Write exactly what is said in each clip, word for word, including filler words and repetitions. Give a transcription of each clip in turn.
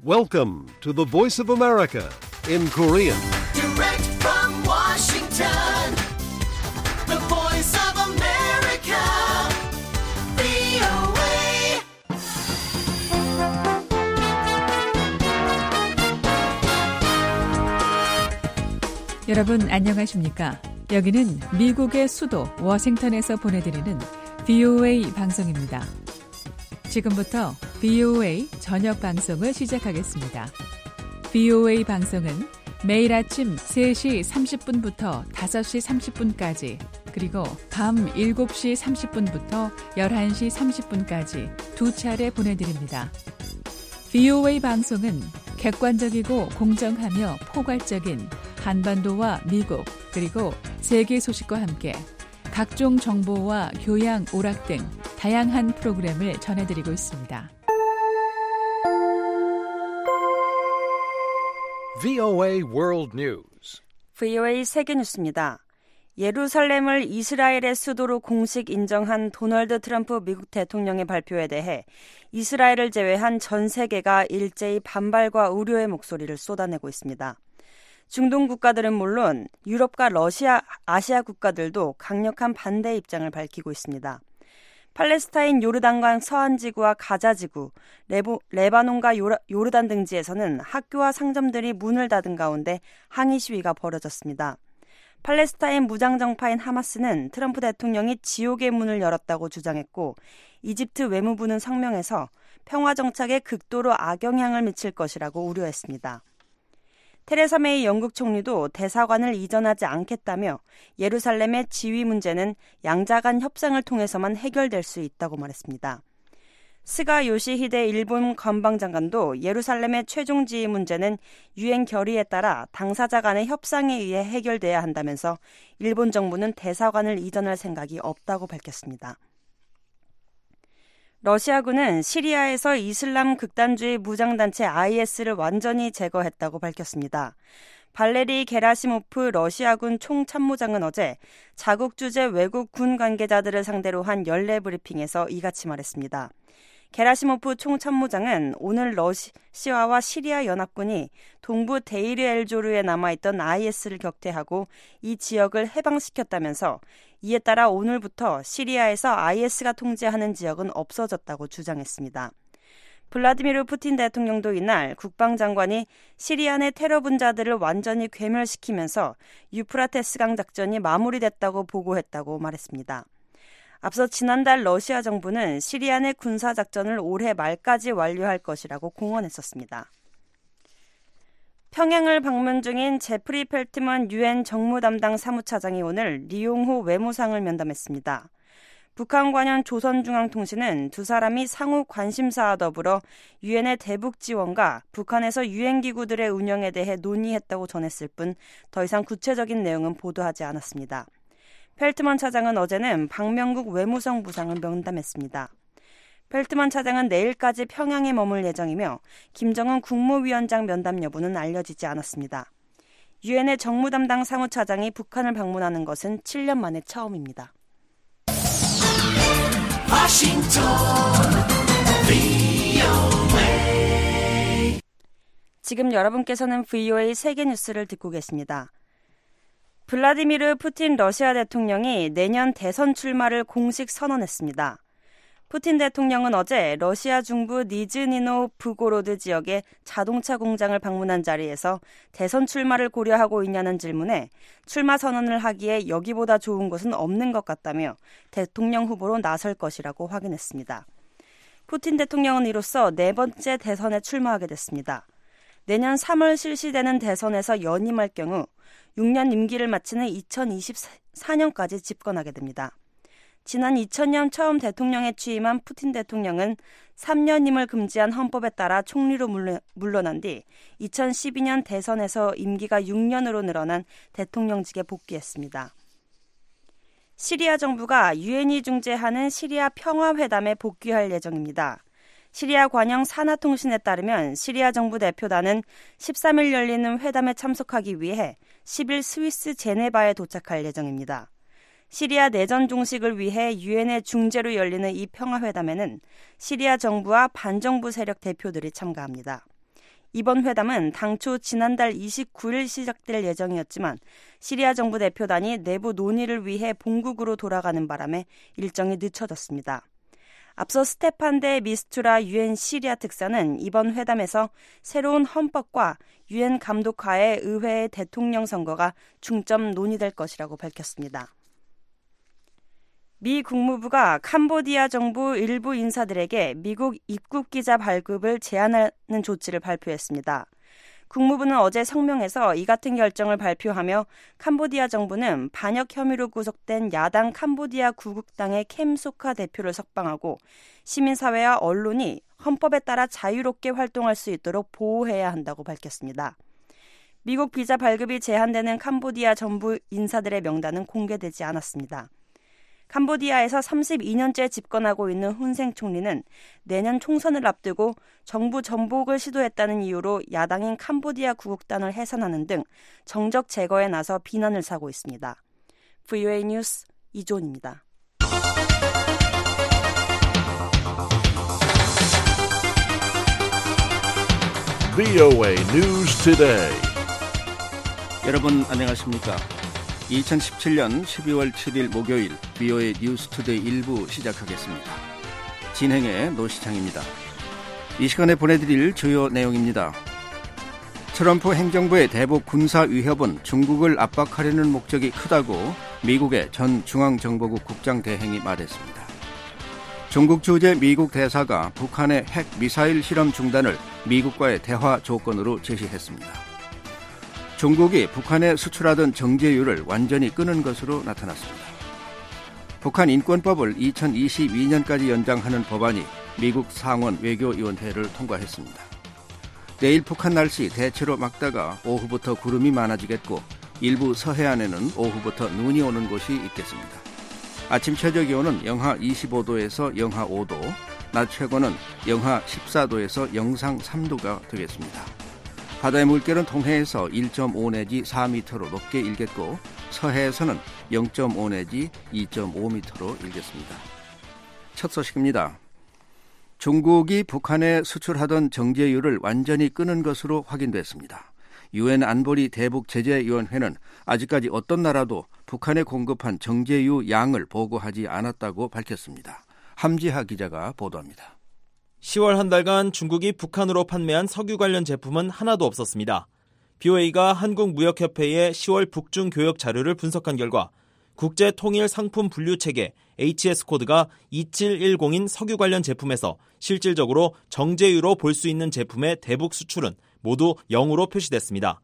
Welcome to the Voice of America in Korean. Direct from Washington, the Voice of America, 브이오에이. 여러분 안녕하십니까? 여기는 미국의 수도 워싱턴에서 보내드리는 브이오에이 방송입니다. 지금부터 브이오에이 저녁 방송을 시작하겠습니다. 브이오에이 방송은 매일 아침 세 시 삼십 분부터 다섯 시 삼십 분까지 그리고 밤 일곱 시 삼십 분부터 열한 시 삼십 분까지 두 차례 보내드립니다. 브이오에이 방송은 객관적이고 공정하며 포괄적인 한반도와 미국 그리고 세계 소식과 함께 각종 정보와 교양, 오락 등 다양한 프로그램을 전해드리고 있습니다. 브이오에이 World News. 브이오에이 세계뉴스입니다. 예루살렘을 이스라엘의 수도로 공식 인정한 도널드 트럼프 미국 대통령의 발표에 대해 이스라엘을 제외한 전 세계가 일제히 반발과 우려의 목소리를 쏟아내고 있습니다. 중동 국가들은 물론 유럽과 러시아, 아시아 국가들도 강력한 반대 입장을 밝히고 있습니다. 팔레스타인 요르단강 서안지구와 가자지구, 레보, 레바논과 요라, 요르단 등지에서는 학교와 상점들이 문을 닫은 가운데 항의 시위가 벌어졌습니다. 팔레스타인 무장정파인 하마스는 트럼프 대통령이 지옥의 문을 열었다고 주장했고 이집트 외무부는 성명에서 평화정착에 극도로 악영향을 미칠 것이라고 우려했습니다. 테레사 메이 영국 총리도 대사관을 이전하지 않겠다며 예루살렘의 지위 문제는 양자 간 협상을 통해서만 해결될 수 있다고 말했습니다. 스가 요시히데 일본 관방장관도 예루살렘의 최종 지위 문제는 유엔 결의에 따라 당사자 간의 협상에 의해 해결돼야 한다면서 일본 정부는 대사관을 이전할 생각이 없다고 밝혔습니다. 러시아군은 시리아에서 이슬람 극단주의 무장단체 아이에스를 완전히 제거했다고 밝혔습니다. 발레리 게라시모프 러시아군 총참모장은 어제 자국 주재 외국 군 관계자들을 상대로 한 연례 브리핑에서 이같이 말했습니다. 게라시모프 총참모장은 오늘 러시아와 시리아 연합군이 동부 데이르 엘조르에 남아있던 아이에스를 격퇴하고 이 지역을 해방시켰다면서 이에 따라 오늘부터 시리아에서 아이에스가 통제하는 지역은 없어졌다고 주장했습니다. 블라디미르 푸틴 대통령도 이날 국방장관이 시리아 내 테러 분자들을 완전히 괴멸시키면서 유프라테스강 작전이 마무리됐다고 보고했다고 말했습니다. 앞서 지난달 러시아 정부는 시리아 내 군사작전을 올해 말까지 완료할 것이라고 공언했었습니다. 평양을 방문 중인 제프리 펠트먼 유엔 정무 담당 사무차장이 오늘 리용호 외무상을 면담했습니다. 북한 관련 조선중앙통신은 두 사람이 상호 관심사와 더불어 유엔의 대북 지원과 북한에서 유엔 기구들의 운영에 대해 논의했다고 전했을 뿐 더 이상 구체적인 내용은 보도하지 않았습니다. 펠트먼 차장은 어제는 박명국 외무성 부상을 면담했습니다. 펠트먼 차장은 내일까지 평양에 머물 예정이며 김정은 국무위원장 면담 여부는 알려지지 않았습니다. 유엔의 정무 담당 사무차장이 북한을 방문하는 것은 칠 년 만에 처음입니다. 워싱턴 브이오에이. 지금 여러분께서는 브이오에이 세계뉴스를 듣고 계십니다. 블라디미르 푸틴 러시아 대통령이 내년 대선 출마를 공식 선언했습니다. 푸틴 대통령은 어제 러시아 중부 니즈니노 브고로드 지역의 자동차 공장을 방문한 자리에서 대선 출마를 고려하고 있냐는 질문에 출마 선언을 하기에 여기보다 좋은 곳은 없는 것 같다며 대통령 후보로 나설 것이라고 확인했습니다. 푸틴 대통령은 이로써 네 번째 대선에 출마하게 됐습니다. 내년 삼월 실시되는 대선에서 연임할 경우 육 년 임기를 마치는 이천이십사 년까지 집권하게 됩니다. 지난 이천 년 처음 대통령에 취임한 푸틴 대통령은 삼 년임을 금지한 헌법에 따라 총리로 물러난 뒤 이천십이 년 대선에서 임기가 육 년으로 늘어난 대통령직에 복귀했습니다. 시리아 정부가 유엔이 중재하는 시리아 평화회담에 복귀할 예정입니다. 시리아 관영 사나통신에 따르면 시리아 정부 대표단은 십삼 일 열리는 회담에 참석하기 위해 십 일 스위스 제네바에 도착할 예정입니다. 시리아 내전 종식을 위해 유엔의 중재로 열리는 이 평화회담에는 시리아 정부와 반정부 세력 대표들이 참가합니다. 이번 회담은 당초 지난달 이십구일 시작될 예정이었지만 시리아 정부 대표단이 내부 논의를 위해 본국으로 돌아가는 바람에 일정이 늦춰졌습니다. 앞서 스테판 데 미스투라 유엔 시리아 특사는 이번 회담에서 새로운 헌법과 유엔 감독하에 의회의 대통령 선거가 중점 논의될 것이라고 밝혔습니다. 미 국무부가 캄보디아 정부 일부 인사들에게 미국 입국 비자 발급을 제한하는 조치를 발표했습니다. 국무부는 어제 성명에서 이 같은 결정을 발표하며 캄보디아 정부는 반역 혐의로 구속된 야당 캄보디아 구국당의 캠 소카 대표를 석방하고 시민사회와 언론이 헌법에 따라 자유롭게 활동할 수 있도록 보호해야 한다고 밝혔습니다. 미국 비자 발급이 제한되는 캄보디아 정부 인사들의 명단은 공개되지 않았습니다. 캄보디아에서 삼십이년째 집권하고 있는 훈생 총리는 내년 총선을 앞두고 정부 전복을 시도했다는 이유로 야당인 캄보디아 구국단을 해산하는 등 정적 제거에 나서 비난을 사고 있습니다. 브이오에이 뉴스 이존입니다. 브이오에이 News Today. 여러분 안녕하십니까? 이천십칠년 십이월 칠일 목요일 브이오에이 뉴스투데이 일부 시작하겠습니다. 진행의 노시창입니다. 이 시간에 보내드릴 주요 내용입니다. 트럼프 행정부의 대북 군사 위협은 중국을 압박하려는 목적이 크다고 미국의 전 중앙정보국 국장 대행이 말했습니다. 중국 주재 미국 대사가 북한의 핵 미사일 실험 중단을 미국과의 대화 조건으로 제시했습니다. 중국이 북한에 수출하던 정제유를 완전히 끊은 것으로 나타났습니다. 북한 인권법을 이천이십이년까지 연장하는 법안이 미국 상원 외교위원회를 통과했습니다. 내일 북한 날씨 대체로 맑다가 오후부터 구름이 많아지겠고 일부 서해안에는 오후부터 눈이 오는 곳이 있겠습니다. 아침 최저 기온은 영하 이십오도에서 영하 오도, 낮 최고는 영하 십사도에서 영상 삼도가 되겠습니다. 바다의 물결은 동해에서 일 점 오 내지 사 미터로 높게 일겠고 서해에서는 영 점 오 내지 이 점 오 미터로 일겠습니다. 첫 소식입니다. 중국이 북한에 수출하던 정제유를 완전히 끊은 것으로 확인됐습니다. 유엔 안보리 대북제재위원회는 아직까지 어떤 나라도 북한에 공급한 정제유 양을 보고하지 않았다고 밝혔습니다. 함지하 기자가 보도합니다. 시월 한 달간 중국이 북한으로 판매한 석유 관련 제품은 하나도 없었습니다. 브이오에이가 한국무역협회의 시월 북중 교역 자료를 분석한 결과 국제통일상품분류체계 에이치에스 코드가 이칠일공인 석유 관련 제품에서 실질적으로 정제유로 볼 수 있는 제품의 대북 수출은 모두 영으로 표시됐습니다.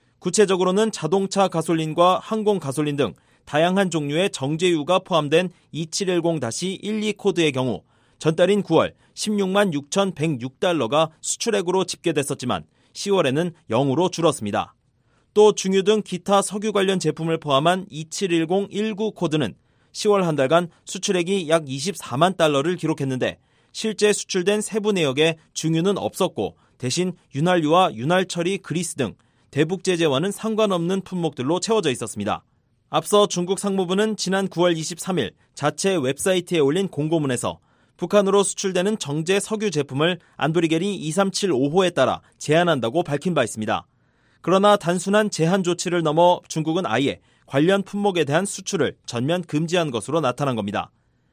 구체적으로는 자동차 가솔린과 항공 가솔린 등 다양한 종류의 정제유가 포함된 이칠일공 일이 코드의 경우 전달인 구월 십육만 육천백육 달러가 수출액으로 집계됐었지만 시월에는 영으로 줄었습니다. 또 중유 등 기타 석유 관련 제품을 포함한 이칠일공 일구 코드는 시월 한 달간 수출액이 약 이십사만 달러를 기록했는데 실제 수출된 세부 내역에 중유는 없었고 대신 윤활유와 윤활처리 그리스 등 대북 제재와는 상관없는 품목들로 채워져 있었습니다. 앞서 중국 상무부는 지난 구월 이십삼일 자체 웹사이트에 올린 공고문에서 북한으로 수출되는 정제 석유 제품을 안도리겔이 이삼칠오호에 따라 제한한다고 밝힌 바 있습니다. 그러나 단순한 제한 조치를 넘어 중국은 아예 관련 품목에 대한 수출을 전면 금지한 것으로 나타난 겁니다.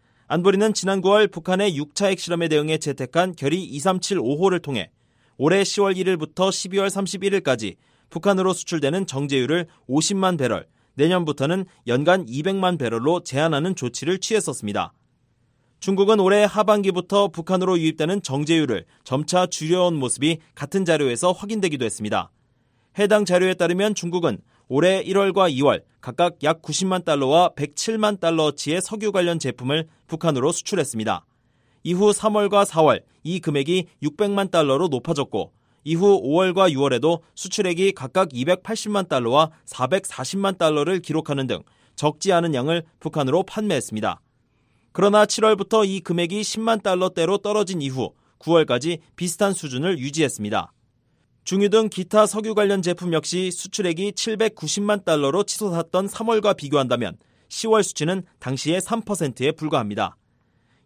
안보리는 지난 구월 북한의 육 차 핵실험에 대응해 채택한 결의 이삼칠오호를 통해 올해 시월 일일부터 십이월 삼십일일까지 북한으로 수출되는 정제유를 오십만 배럴, 내년부터는 연간 이백만 배럴로 제한하는 조치를 취했었습니다. 중국은 올해 하반기부터 북한으로 유입되는 정제유를 점차 줄여온 모습이 같은 자료에서 확인되기도 했습니다. 해당 자료에 따르면 중국은 올해 일월과 이월 각각 약 구십만 달러와 백칠만 달러어치의 석유 관련 제품을 북한으로 수출했습니다. 이후 삼월과 사월 이 금액이 육백만 달러로 높아졌고 이후 오월과 유월에도 수출액이 각각 이백팔십만 달러와 사백사십만 달러를 기록하는 등 적지 않은 양을 북한으로 판매했습니다. 그러나 칠월부터 이 금액이 십만 달러대로 떨어진 이후 구월까지 비슷한 수준을 유지했습니다. 중유 등 기타 석유 관련 제품 역시 수출액이 칠백구십만 달러로 치솟았던 삼월과 비교한다면 시월 수치는 당시의 삼 퍼센트에 불과합니다.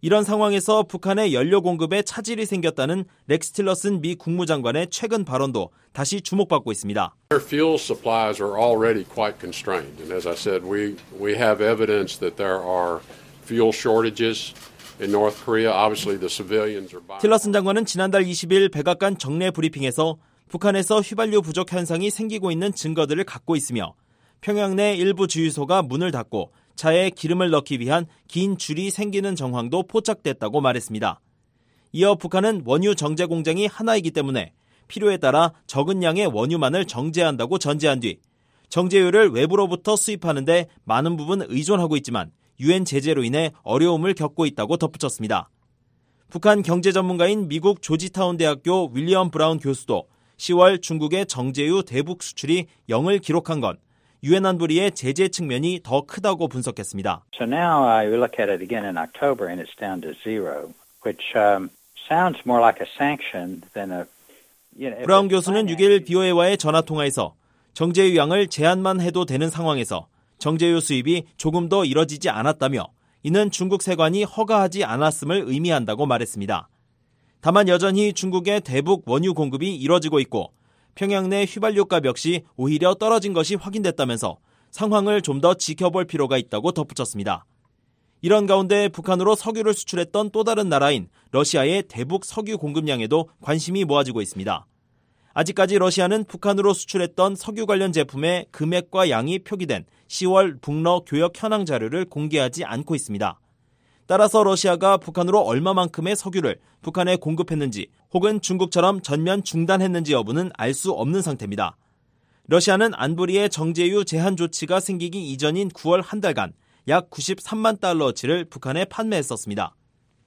이런 상황에서 북한의 연료 공급에 차질이 생겼다는 렉스 틸러슨 미 국무장관의 최근 발언도 다시 주목받고 있습니다. Their fuel supplies are already quite constrained. And as I said, we, we have evidence that there are fuel shortages in North Korea. Obviously the civilians are buying. 틸러슨 장관은 지난달 이십 일 백악관 정례 브리핑에서 북한에서 휘발유 부족 현상이 생기고 있는 증거들을 갖고 있으며 평양 내 일부 주유소가 문을 닫고 차에 기름을 넣기 위한 긴 줄이 생기는 정황도 포착됐다고 말했습니다. 이어 북한은 원유 정제 공장이 하나이기 때문에 필요에 따라 적은 양의 원유만을 정제한다고 전제한 뒤 정제유를 외부로부터 수입하는데 많은 부분 의존하고 있지만 유엔 제재로 인해 어려움을 겪고 있다고 덧붙였습니다. 북한 경제 전문가인 미국 조지타운 대학교 윌리엄 브라운 교수도 시월 중국의 정제유 대북 수출이 영을 기록한 건 유엔 안보리의 제재 측면이 더 크다고 분석했습니다. So now I look at it again in October and it's down to zero, which um, sounds more like a sanction than a. You know, 브라운 교수는 육 일 비오에이와의 전화 통화에서 정제유 양을 제한만 해도 되는 상황에서 정제유 수입이 조금 더 이뤄지지 않았다며 이는 중국 세관이 허가하지 않았음을 의미한다고 말했습니다. 다만 여전히 중국의 대북 원유 공급이 이뤄지고 있고 평양 내 휘발유값 역시 오히려 떨어진 것이 확인됐다면서 상황을 좀 더 지켜볼 필요가 있다고 덧붙였습니다. 이런 가운데 북한으로 석유를 수출했던 또 다른 나라인 러시아의 대북 석유 공급량에도 관심이 모아지고 있습니다. 아직까지 러시아는 북한으로 수출했던 석유 관련 제품의 금액과 양이 표기된 시월 북러 교역 현황 자료를 공개하지 않고 있습니다. 따라서 러시아가 북한으로 얼마만큼의 석유를 북한에 공급했는지 혹은 중국처럼 전면 중단했는지 여부는 알 수 없는 상태입니다. 러시아는 안보리의 정제유 제한 조치가 생기기 이전인 구월 한 달간 약 구십삼만 달러어치를 북한에 판매했었습니다.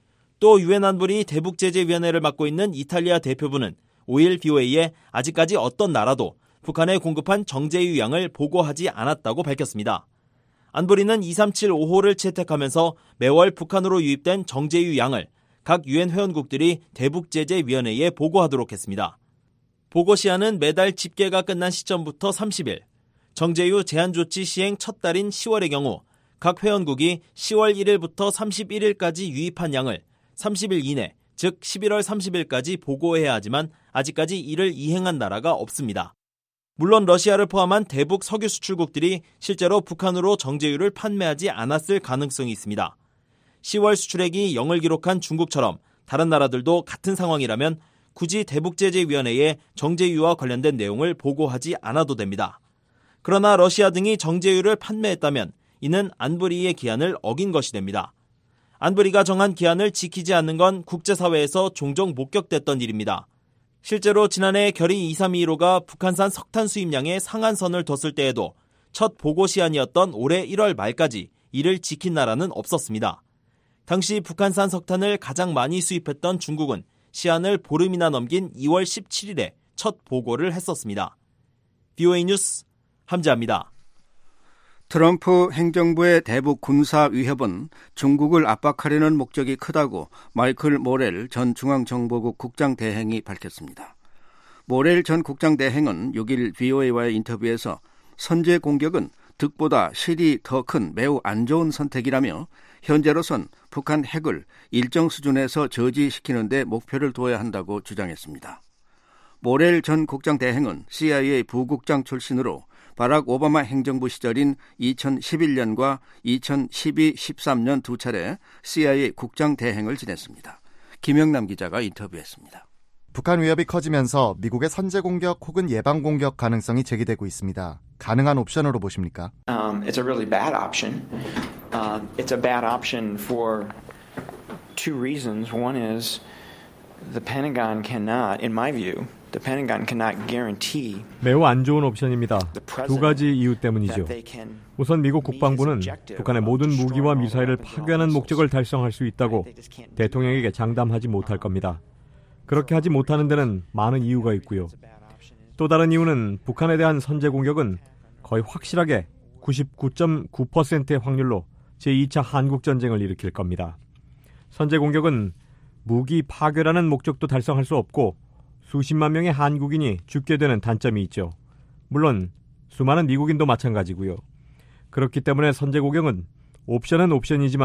또 유엔 안보리 대북제재위원회를 맡고 있는 이탈리아 대표부는 오 일 비오에이에 아직까지 어떤 나라도 북한에 공급한 정제유 양을 보고하지 않았다고 밝혔습니다. 안보리는 이삼칠오호를 채택하면서 매월 북한으로 유입된 정제유 양을 각 유엔 회원국들이 대북제재위원회에 보고하도록 했습니다. 보고 시한은 매달 집계가 끝난 시점부터 삼십 일, 정제유 제한조치 시행 첫 달인 시월의 경우 각 회원국이 시월 일일부터 삼십일일까지 유입한 양을 삼십 일 이내, 즉 십일월 삼십일까지 보고해야 하지만 아직까지 이를 이행한 나라가 없습니다. 물론 러시아를 포함한 대북 석유 수출국들이 실제로 북한으로 정제유를 판매하지 않았을 가능성이 있습니다. 시월 수출액이 영을 기록한 중국처럼 다른 나라들도 같은 상황이라면 굳이 대북제재위원회에 정제유와 관련된 내용을 보고하지 않아도 됩니다. 그러나 러시아 등이 정제유를 판매했다면 이는 안보리의 기한을 어긴 것이 됩니다. 안보리가 정한 기한을 지키지 않는 건 국제사회에서 종종 목격됐던 일입니다. 실제로 지난해 결의 이삼이일오가 북한산 석탄 수입량의 상한선을 뒀을 때에도 첫 보고 시한이었던 올해 일월 말까지 이를 지킨 나라는 없었습니다. 당시 북한산 석탄을 가장 많이 수입했던 중국은 시한을 보름이나 넘긴 이월 십칠일에 첫 보고를 했었습니다. 비오에이 뉴스 함재합니다. 트럼프 행정부의 대북 군사 위협은 중국을 압박하려는 목적이 크다고 마이클 모렐 전 중앙정보국 국장 대행이 밝혔습니다. 모렐 전 국장 대행은 육 일 비오에이와의 인터뷰에서 선제 공격은 득보다 실이 더 큰 매우 안 좋은 선택이라며 현재로선 북한 핵을 일정 수준에서 저지시키는 데 목표를 둬야 한다고 주장했습니다. 모렐 전 국장 대행은 씨아이에이 부국장 출신으로 바락 오바마 행정부 시절인 이천십일년과 이천십이, 십삼년 두 차례 씨아이에이 국장 대행을 지냈습니다. 김영남 기자가 인터뷰했습니다. 북한 위협이 커지면서 미국의 선제 공격 혹은 예방 공격 가능성이 제기되고 있습니다. 가능한 옵션으로 보십니까? Um, it's a really bad option. Uh, it's a bad option for two reasons. One is the Pentagon cannot, in my view, the Pentagon cannot guarantee. 매우 안 좋은 옵션입니다. 두 가지 이유 때문이죠. 우선 미국 국방부는 북한의 모든 무기와 미사일을 파괴하는 목적을 달성할 수 있다고 대통령에게 장담하지 못할 겁니다. 그렇게 하지 못하는 데는 많은 이유가 있고요. 또 다른 이유는 북한에 대한 선제 공격은 거의 확실하게 구십구 점 구 퍼센트의 확률로 제이 차 한국전쟁을 일으킬 겁니다. 선제 공격은 무기 파괴라는 목적도 달성할 수 없고 수십만 명의 한국인이 죽게 되는 단점이 있죠. 물론 수많은 미국인도 마찬가지고요. 그렇기 때문에 선제 공격은 옵션은 옵션이지만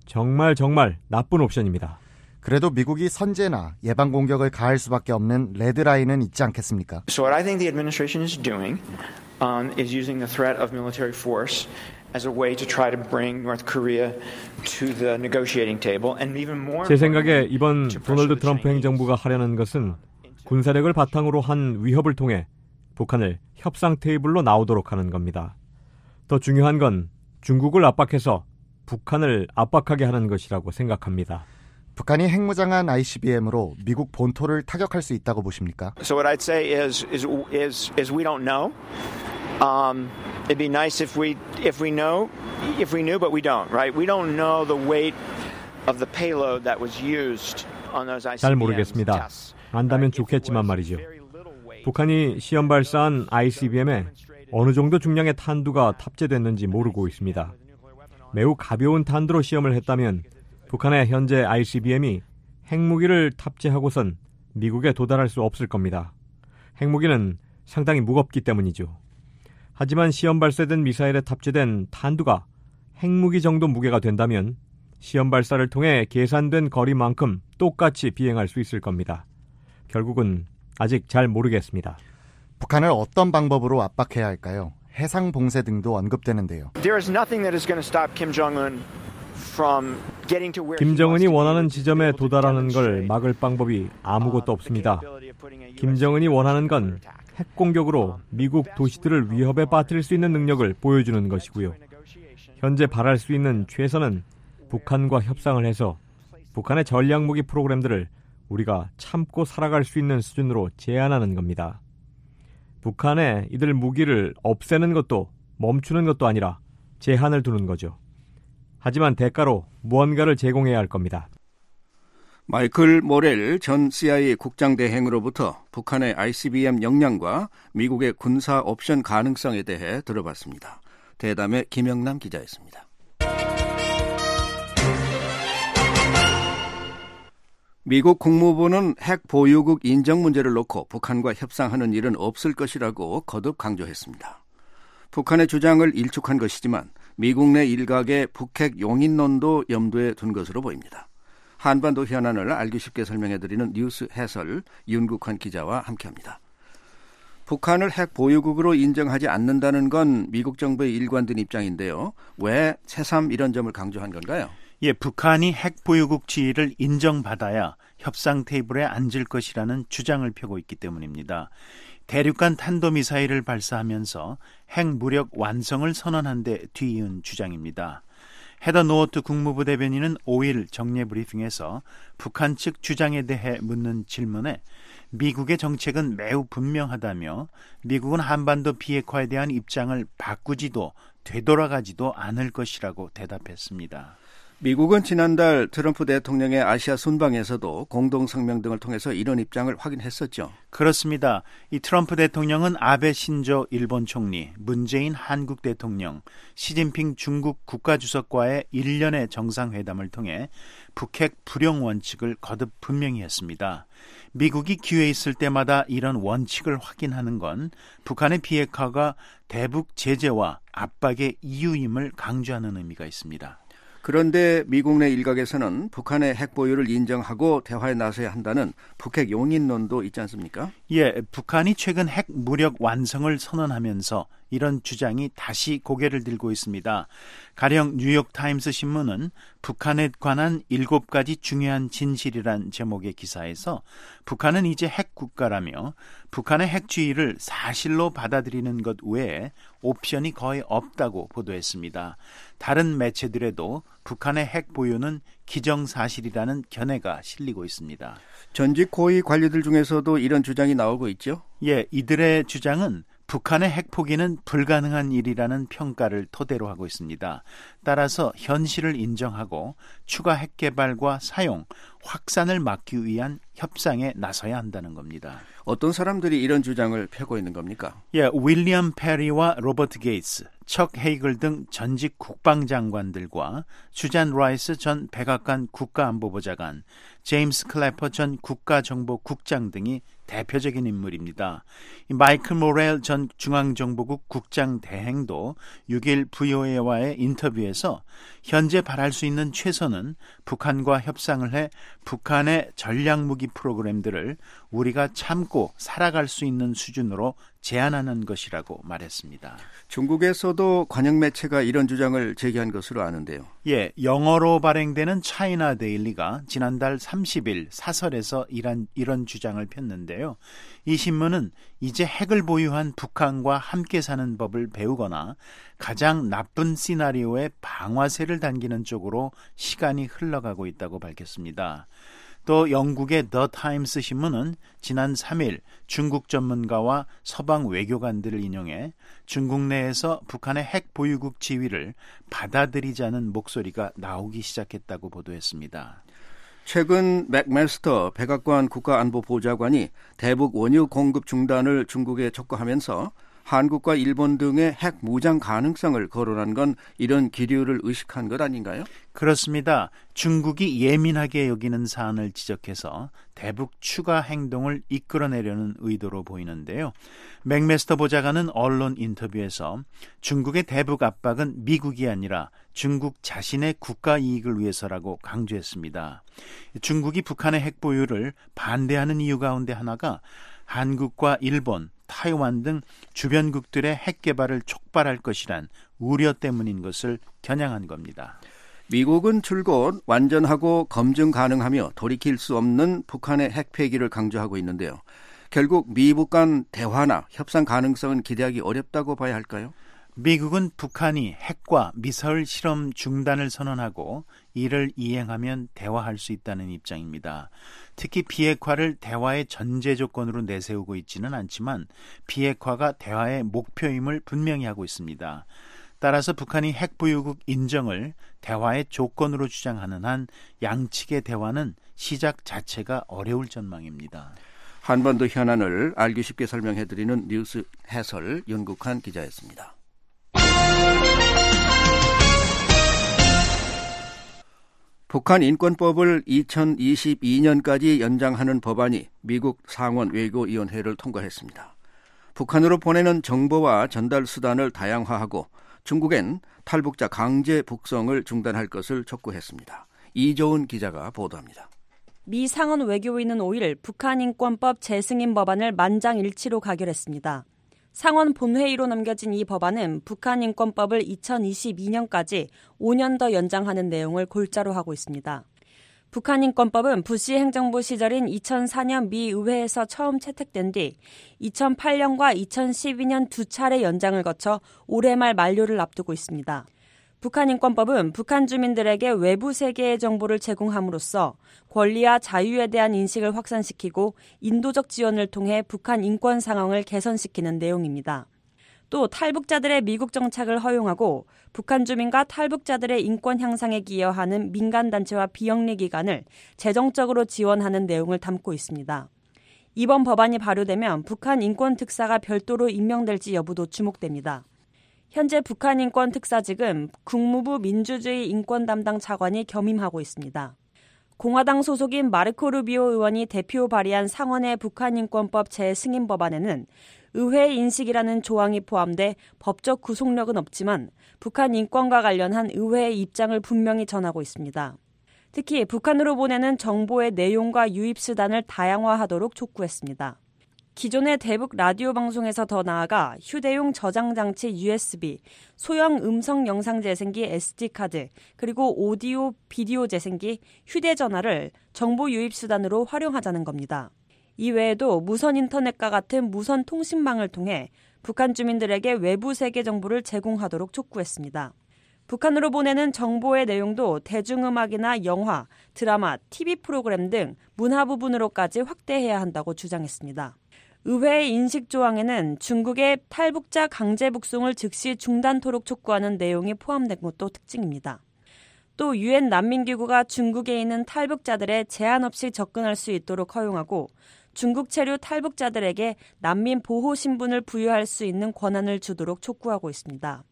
정말 정말 나쁜 옵션입니다. 그래도 미국이 선제나 예방 공격을 가할 수밖에 없는 레드라인은 있지 않겠습니까? So what I think the administration is doing um, is using the threat of military force as a way to try to bring North Korea to the negotiating table and even more. 제 생각에 이번 도널드 트럼프 행정부가 하려는 것은 군사력을 바탕으로 한 위협을 통해 북한을 협상 테이블로 나오도록 하는 겁니다. 더 중요한 건 중국을 압박해서 북한을 압박하게 하는 것이라고 생각합니다. 북한이 핵무장한 아이씨비엠으로 미국 본토를 타격할 수 있다고 보십니까? So what I'd say is is is, is we don't know. Um, it'd be nice if we if we know if we knew, but we don't. Right? We don't know the weight of the payload that was used on those 아이씨비엠. 잘 모르겠습니다. 안다면 좋겠지만 말이죠. 북한이 시험 발사한 아이씨비엠에 어느 정도 중량의 탄두가 탑재됐는지 모르고 있습니다. 매우 가벼운 탄두로 시험을 했다면 북한의 현재 아이씨비엠이 핵무기를 탑재하고선 미국에 도달할 수 없을 겁니다. 핵무기는 상당히 무겁기 때문이죠. 하지만 시험 발사된 미사일에 탑재된 탄두가 핵무기 정도 무게가 된다면 시험 발사를 통해 계산된 거리만큼 똑같이 비행할 수 있을 겁니다. 결국은 아직 잘 모르겠습니다. 북한을 어떤 방법으로 압박해야 할까요? 해상 봉쇄 등도 언급되는데요. There is nothing that is going to stop Kim Jong-un from getting to where 김정은이 원하는 지점에 도달하는 걸 막을 방법이 아무것도 없습니다. 김정은이 원하는 건 핵공격으로 미국 도시들을 위협에 빠뜨릴 수 있는 능력을 보여주는 것이고요. 현재 바랄 수 있는 최선은 북한과 협상을 해서 북한의 전략무기 프로그램들을 우리가 참고 살아갈 수 있는 수준으로 제한하는 겁니다. 북한에 이들 무기를 없애는 것도 멈추는 것도 아니라 제한을 두는 거죠. 하지만 대가로 무언가를 제공해야 할 겁니다. 마이클 모렐 전 씨아이에이 국장대행으로부터 북한의 아이씨비엠 역량과 미국의 군사 옵션 가능성에 대해 들어봤습니다. 대담의 김영남 기자였습니다. 미국 국무부는 핵 보유국 인정 문제를 놓고 북한과 협상하는 일은 없을 것이라고 거듭 강조했습니다. 북한의 주장을 일축한 것이지만 미국 내 일각의 북핵 용인론도 염두에 둔 것으로 보입니다. 한반도 현안을 알기 쉽게 설명해드리는 뉴스 해설 윤국환 기자와 함께합니다. 북한을 핵 보유국으로 인정하지 않는다는 건 미국 정부의 일관된 입장인데요. 왜 새삼 이런 점을 강조한 건가요? 예, 북한이 핵 보유국 지위를 인정받아야 협상 테이블에 앉을 것이라는 주장을 펴고 있기 때문입니다. 대륙간 탄도미사일을 발사하면서 핵 무력 완성을 선언한 데 뒤이은 주장입니다. 헤더 노어트 국무부 대변인은 오일 정례 브리핑에서 북한 측 주장에 대해 묻는 질문에 미국의 정책은 매우 분명하다며 미국은 한반도 비핵화에 대한 입장을 바꾸지도 되돌아가지도 않을 것이라고 대답했습니다. 미국은 지난달 트럼프 대통령의 아시아 순방에서도 공동성명 등을 통해서 이런 입장을 확인했었죠. 그렇습니다. 이 트럼프 대통령은 아베 신조 일본 총리, 문재인 한국 대통령, 시진핑 중국 국가주석과의 일련의 정상회담을 통해 북핵 불용 원칙을 거듭 분명히 했습니다. 미국이 기회 있을 때마다 이런 원칙을 확인하는 건 북한의 비핵화가 대북 제재와 압박의 이유임을 강조하는 의미가 있습니다. 그런데 미국 내 일각에서는 북한의 핵 보유를 인정하고 대화에 나서야 한다는 북핵 용인론도 있지 않습니까? 예, 북한이 최근 핵 무력 완성을 선언하면서 이런 주장이 다시 고개를 들고 있습니다. 가령 뉴욕타임스 신문은 북한에 관한 일곱 가지 중요한 진실이란 제목의 기사에서 북한은 이제 핵 국가라며 북한의 핵주의를 사실로 받아들이는 것 외에 옵션이 거의 없다고 보도했습니다. 다른 매체들에도 북한의 핵 보유는 기정사실이라는 견해가 실리고 있습니다. 전직 고위 관리들 중에서도 이런 주장이 나오고 있죠? 예, 이들의 주장은 북한의 핵 포기는 불가능한 일이라는 평가를 토대로 하고 있습니다. 따라서 현실을 인정하고 추가 핵 개발과 사용, 확산을 막기 위한 협상에 나서야 한다는 겁니다. 어떤 사람들이 이런 주장을 펴고 있는 겁니까? 예, 윌리엄 페리와 로버트 게이츠, 척 헤이글 등 전직 국방장관들과 수잔 라이스 전 백악관 국가안보보좌관, 제임스 클래퍼 전 국가정보국장 등이 대표적인 인물입니다. 마이클 모렐 전 중앙정보국 국장 대행도 육 일 브이오에이와의 인터뷰에서 현재 바랄 수 있는 최선은 북한과 협상을 해 북한의 전략무기 프로그램들을 우리가 참고 살아갈 수 있는 수준으로 제한하는 것이라고 말했습니다. 중국에서도 관영 매체가 이런 주장을 제기한 것으로 아는데요. 예, 영어로 발행되는 차이나 데일리가 지난달 삼십 일 사설에서 이런, 이런 주장을 폈는데요. 이 신문은 이제 핵을 보유한 북한과 함께 사는 법을 배우거나 가장 나쁜 시나리오의 방아쇠를 당기는 쪽으로 시간이 흘러가고 있다고 밝혔습니다. 또 영국의 더 타임스 신문은 지난 삼 일 중국 전문가와 서방 외교관들을 인용해 중국 내에서 북한의 핵 보유국 지위를 받아들이자는 목소리가 나오기 시작했다고 보도했습니다. 최근 맥마스터 백악관 국가안보보좌관이 대북 원유 공급 중단을 중국에 촉구하면서 한국과 일본 등의 핵 무장 가능성을 거론한 건 이런 기류를 의식한 것 아닌가요? 그렇습니다. 중국이 예민하게 여기는 사안을 지적해서 대북 추가 행동을 이끌어내려는 의도로 보이는데요. 맥마스터 보좌관은 언론 인터뷰에서 중국의 대북 압박은 미국이 아니라 중국 자신의 국가 이익을 위해서라고 강조했습니다. 중국이 북한의 핵 보유를 반대하는 이유 가운데 하나가 한국과 일본, 타이완 등 주변국들의 핵 개발을 촉발할 것이란 우려 때문인 것을 겨냥한 겁니다. 미국은 줄곧 완전하고 검증 가능하며 돌이킬 수 없는 북한의 핵 폐기를 강조하고 있는데요. 결국 미북 간 대화나 협상 가능성은 기대하기 어렵다고 봐야 할까요? 미국은 북한이 핵과 미사일 실험 중단을 선언하고 이를 이행하면 대화할 수 있다는 입장입니다. 특히 비핵화를 대화의 전제 조건으로 내세우고 있지는 않지만 비핵화가 대화의 목표임을 분명히 하고 있습니다. 따라서 북한이 핵 보유국 인정을 대화의 조건으로 주장하는 한 양측의 대화는 시작 자체가 어려울 전망입니다. 한반도 현안을 알기 쉽게 설명해드리는 뉴스 해설 윤국한 기자였습니다. 북한 인권법을 이천이십이 년까지 연장하는 법안이 미국 상원 외교위원회를 통과했습니다. 북한으로 보내는 정보와 전달 수단을 다양화하고 중국엔 탈북자 강제 북송을 중단할 것을 촉구했습니다. 이조은 기자가 보도합니다. 미 상원 외교위는 오 일 북한 인권법 재승인 법안을 만장일치로 가결했습니다. 상원 본회의로 넘겨진 이 법안은 북한 인권법을 이천이십이 년까지 오 년 더 연장하는 내용을 골자로 하고 있습니다. 북한 인권법은 부시 행정부 시절인 이천사 년 미 의회에서 처음 채택된 뒤 이천팔 년과 이천십이 년 두 차례 연장을 거쳐 올해 말 만료를 앞두고 있습니다. 북한 인권법은 북한 주민들에게 외부 세계의 정보를 제공함으로써 권리와 자유에 대한 인식을 확산시키고 인도적 지원을 통해 북한 인권 상황을 개선시키는 내용입니다. 또 탈북자들의 미국 정착을 허용하고 북한 주민과 탈북자들의 인권 향상에 기여하는 민간단체와 비영리 기관을 재정적으로 지원하는 내용을 담고 있습니다. 이번 법안이 발효되면 북한 인권 특사가 별도로 임명될지 여부도 주목됩니다. 현재 북한 인권 특사직은 국무부 민주주의 인권 담당 차관이 겸임하고 있습니다. 공화당 소속인 마르코 루비오 의원이 대표 발의한 상원의 북한 인권법 재승인 법안에는 의회 인식이라는 조항이 포함돼 법적 구속력은 없지만 북한 인권과 관련한 의회의 입장을 분명히 전하고 있습니다. 특히 북한으로 보내는 정보의 내용과 유입 수단을 다양화하도록 촉구했습니다. 기존의 대북 라디오 방송에서 더 나아가 휴대용 저장 장치 유에스비, 소형 음성 영상 재생기 에스디카드, 그리고 오디오, 비디오 재생기, 휴대전화를 정보 유입 수단으로 활용하자는 겁니다. 이 외에도 무선 인터넷과 같은 무선 통신망을 통해 북한 주민들에게 외부 세계 정보를 제공하도록 촉구했습니다. 북한으로 보내는 정보의 내용도 대중음악이나 영화, 드라마, 티비 프로그램 등 문화 부분으로까지 확대해야 한다고 주장했습니다. 의회의 인식 조항에는 중국의 탈북자 강제 북송을 즉시 중단토록 촉구하는 내용이 포함된 것도 특징입니다. 또 유엔 난민기구가 중국에 있는 탈북자들의 제한 없이 접근할 수 있도록 허용하고 중국 체류 탈북자들에게 난민 보호 신분을 부여할 수 있는 권한을 주도록 촉구하고 있습니다.